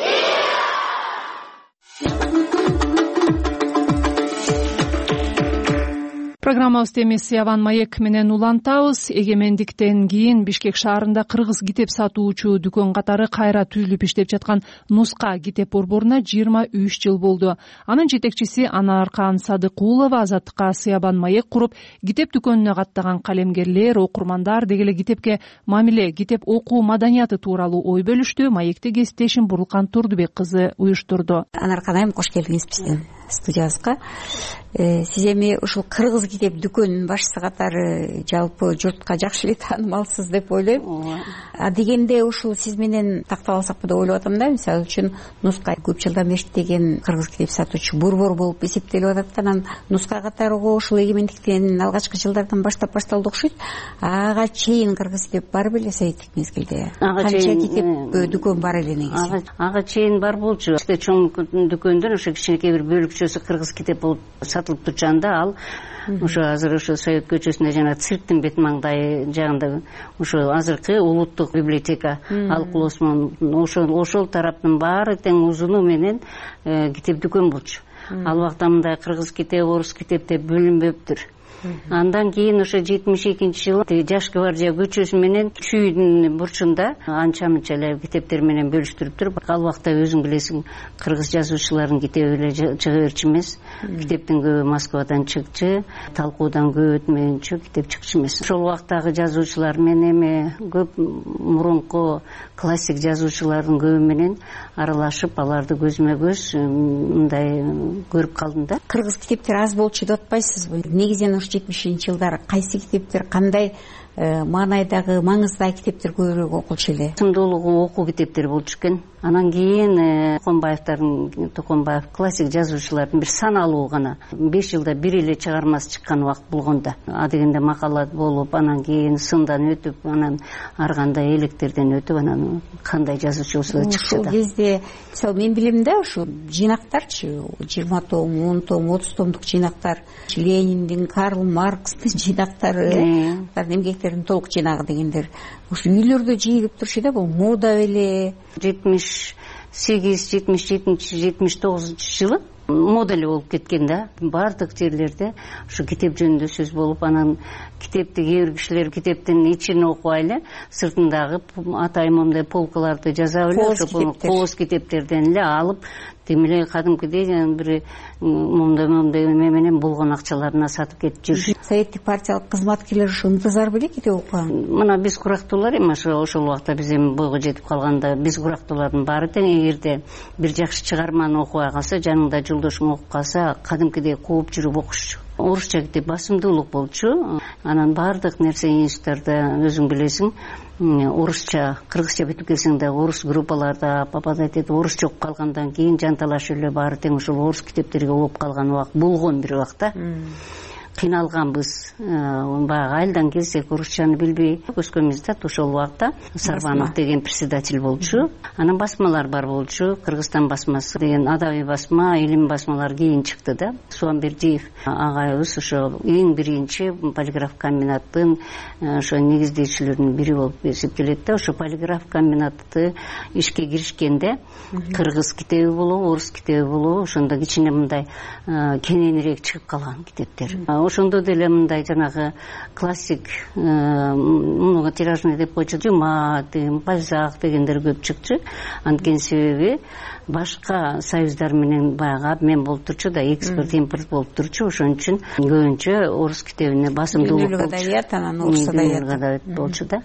Программабыз темеси Яван Маек менен улантабыз. Эгемендиктен кийин Бишкек шаарында кыргыз китеп сатуучу дүкөн катары кайра түзүлүп иштеп жаткан Нуска китеп борборуна жыйырма үч жыл болду. Анын жетекчиси Анаркан Садыкулова Азаттыкка Яван Маек куруп, китеп дүкөнүнө каттаган калемгерлер, окурмандар деги эле китепке мамиле, китеп окуу маданияты тууралуу ой бөлүштү. Маекти кесиптешим Бурулкан Турдубек кызы уюштурду. Анаркан айым, кош келдиңиз биздин студиябызга. Сиз эми ушул кыргыз китеп дүкөнүнүн башчысы катары жалпы журтка жакшы эле таанымалсыз деп ойлойм. А дегенде ушул сиз менен тактап алсакпы деп ойлоп атам да. Мисалы үчүн Нуска көп жылдан бери иштеген кыргыз китеп сатуучу борбор болуп эсептелип атат. Анан Нуска катары ушул эгемендиктен алгачкы жылдардан баштап башталды окшойт. Ага чейин кыргыз китеп бар беле советтик мезгилде? Канча китеп дүкөн бар эле негизи? Ага чейин бар болчу. Чоң дүкөндөн ошо кичинекей бир бөлүкчөсү кыргыз китеп болуп сатылып турчанда, ал ошо азыр ошо Совет көчөсүндө жана цирктин бет маңдайы жагында ошо азыркы улуттук библиотека алкулосмон ошол ошол тараптын баары тең узуну менен китеп дүкөн болчу. Ал убакта мындай кыргыз китеп, орус китеп деп бөлүнбөптүр. Андан кийин ошо жетимиш экинчи жылы Жаш гвардия көчөсү менен Чүйдүн бурчунда анча мынча эле китептер менен бөлүштүрүптүр. Ал убакта өзүң билесиң, кыргыз жазуучуларынын китеби эле чыга берчү эмес. Китептин көбү Москвадан чыкчы, талкуудан көп өтмөйүнчө китеп чыкчу эмес. Ошол убактагы жазуучулар менен эми көп мурунку классик жазуучулардын көбү менен аралашып, аларды көзмө көз мындай көрүп калдым да. Кыргыз китептери аз болчу деп атпайсызбы? Негизинен ушу жетимишинчи жылдары кайсы китептер, кандай маанайдагы маңыздагы китептер көбүрөөк окулчу эле? Сындуулугу окуу китептери болчу экен. Анан кийин Токонбаевдин Токонбаев классик жазуучулардын бир саналуу гана беш жылда бир эле чыгармасы чыккан убакыт болгондо, а дегенде макалат болуп, анан кийин сындан өтүп, анан ар кандай электерден өтүп, анан кандай жазуучу болсо да чыкчу да. Ушул кезде мисалы мен билимде ушу жыйнактарчы жыйырма том, он том, отуз томдук жыйнактар, Лениндин, Карл Маркстын жыйнактары, эмгектердин толук жыйнагы дегендер ушу үйлөрдө жыйылып турчу да. Бул мода беле? жетимиш сегиз, жетимиш жетинчи, жетимиш тогузунчу жылы мода эле болуп кеткен да. Бардык жерлерде ушу китеп жөнүндө сөз болуп, анан китепти кээ бир кишилер китептин ичин окубай эле сыртындагы атайын момундай полкаларды жасап эле ошо кооз китептерден эле алып, демеле кадимкидей бир момундай момундай эме менен болгон акчаларына сатып кетип жүрүш. Советтик партиялык кызматкерлер ушу ынтызар беле китеп окуган? Мына биз курактуулар эми ошо ошол убакта биз эми бойго жетип калганда биз курактуулардын баары тең, эгерде бир жакшы чыгарманы окубай калса, жаныңда жолдошуң окуп калса, кадимкидей кууп жүрүп окушчу. Орусча китеп басымдуулук болчу. Анан баардык нерсе институттарда өзүң билесиң, орусча, кыргызча бүтүп келсең да орус группаларда попадать этип орусча окуп калгандан кийин жанталашып эле баары тең ошол орус китептерге окуп калган убакыт болгон бир убакта. Кыйналганбыз. Баягы айылдан келсек орусчаны билбей өскөнбүз да. Ошол убакта Сарбанов деген председатель болчу. Анан басмалар бар болчу. Кыргызстан басмасы деген адабий басма, илим басмалар кийин чыкты да. Суамбердиев агайыбыз ошо эң биринчи полиграф комбинаттын ошо негиздөөчүлөрүнүн бири болуп эсептелет да. Ошо полиграф комбинатты ишке киришкенде кыргыз китеби болобу, орус китеби болобу, ошондо кичине мындай кененирээк чыгып калган китептер. Ошондо деле мындай жанагы классик муну тиражный деп койчу, Дюма, Бальзак дегендер көп чыкчу. Анткени себеби башка союздар менен баягы обмен болуп турчу да, экспорт импорт болуп турчу. Ошон үчүн көбүнчө орус китебине басымдуулук болчу. Адабият, анан орус адабияты болчу да.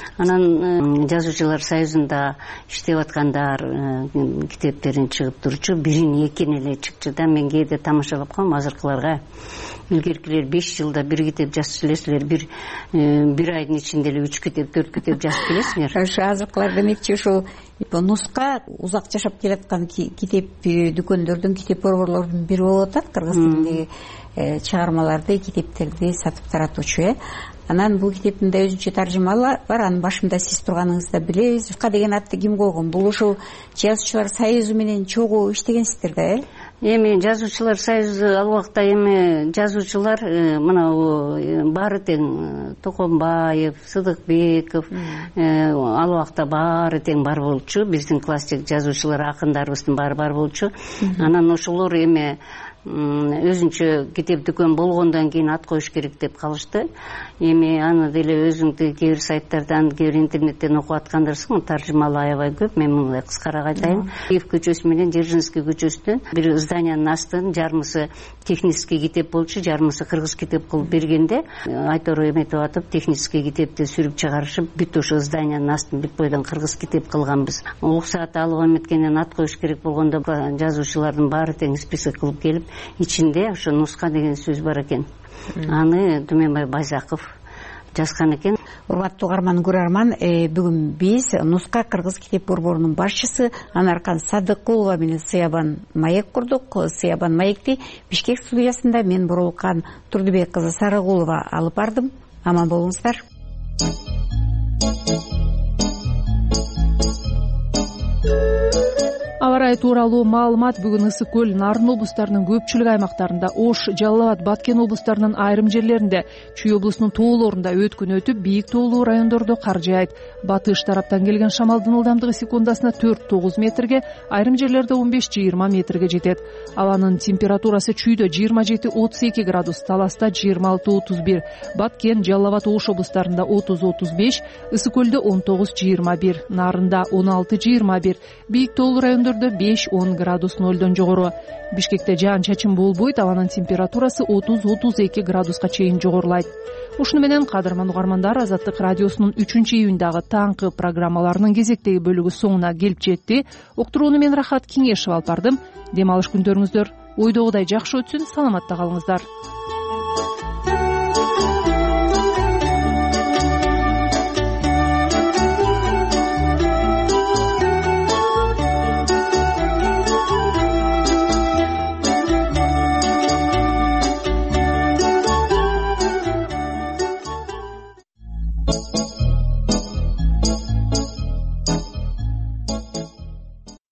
Анан жазуучулар союзунда иштеп аткандар китептерин чыгып турчу. Бирин экини эле чыкчу да. Мен кээде тамашалап калам азыркыларга. Илгеркилер беш жылда бир китеп жазып келесилер, бир бир айдын ичинде эле үч китеп, төрт китеп жазып келесиңер. Ошо азыркылар демекчи ушул нуска узак жашап келаткан китеп дүкөндөрдүн, китеп борборлордун бири болуп атат. Кыргыз тилиндеги чыгармаларды, китептерди сатып таратуучу э. Анан бул китептин да өзүнчө таржымалары бар. Анын башында сиз турганыңызда билебиз. Ка деген атты ким койгон? Бул ушул жазуучулар союзу менен чогуу иштегенсиздер да э? Эми жазуучулар союзу ал убакта эми жазуучулар мына баары тең Токонбаев, Сыдыкбеков ал убакта баары тең бар болчу. Биздин классик жазуучулар, акындарыбыздын баары бар болчу. Анан ошолор эми өзүнчө китеп дүкөн болгондон кийин ат коюш керек деп калышты. Эми аны деле өзүңдү кээ бир сайттардан, кээ бир интернеттен окуп аткандарсың, таржымалы аябай көп. Мен мындай кыскараак айтайын. Киев көчөсү менен Дзержинский көчөсүнөн бир зданиянын астын жармысы технический китеп болчу, жармысы кыргыз китеп кылып бергенде айтор эметип атып, технический китепти сүрүп чыгарышып, бүт ошо зданиянын астын бүт бойдон кыргыз китеп кылганбыз. Уруксаат алып эметкенден ат коюш керек болгондо жазуучулардын баары тең список кылып келип, ичинде ошо нуска деген сөз бар экен. Аны Дүменбай Байзаков жазган экен. Урматтуу угарман, көрөрман, бүгүн биз Нуска кыргыз китеп борборунун башчысы Анаркан Садыкулова менен Сыябан маек курдук. Сыябан маекти Бишкек студиясында мен Боролкан Турдубек кызы Сарыгулова алып бардым. Аман болуңуздар. Аба ырайы тууралуу маалымат бүгүн Ысык көл, Нарын облустарынын көпчүлүк аймактарында, Ош, Жалал Абад, Баткен облустарынын айрым жерлеринде, Чүй облусунун тоолорунда өткүн өтүп, бийик тоолуу райондордо кар жаайт. Батыш тараптан келген шамалдын ылдамдыгы секундасына төрт тогуз метрге, айрым жерлерде он беш жыйырма метрге жетет. Абанын температурасы Чүйдө жыйырма жети отуз эки градус, Таласта жыйырма алты отуз бир, Баткен, Жалал Абад, Ош облустарында отуз отуз беш, Ысык көлдө он тогуз жыйырма бир, Нарында он алты жыйырма бир, бийик тоолуу райондордо беш он градус нолдон жогору. Бишкекте жаан чачын болбойт, абанын температурасы отуз отуз эки градуска чейин жогорулайт. Ушуну менен кадырман угармандар, Азаттык радиосунун үчүнчү июндагы таңкы программаларынын кезектеги бөлүгү соңуна келип жетти. Уктурууну мен Рахат Кеңешева алып бардым. Дем алыш күндөрүңүздөр ойдогудай жакшы өтсүн, саламатта калыңыздар.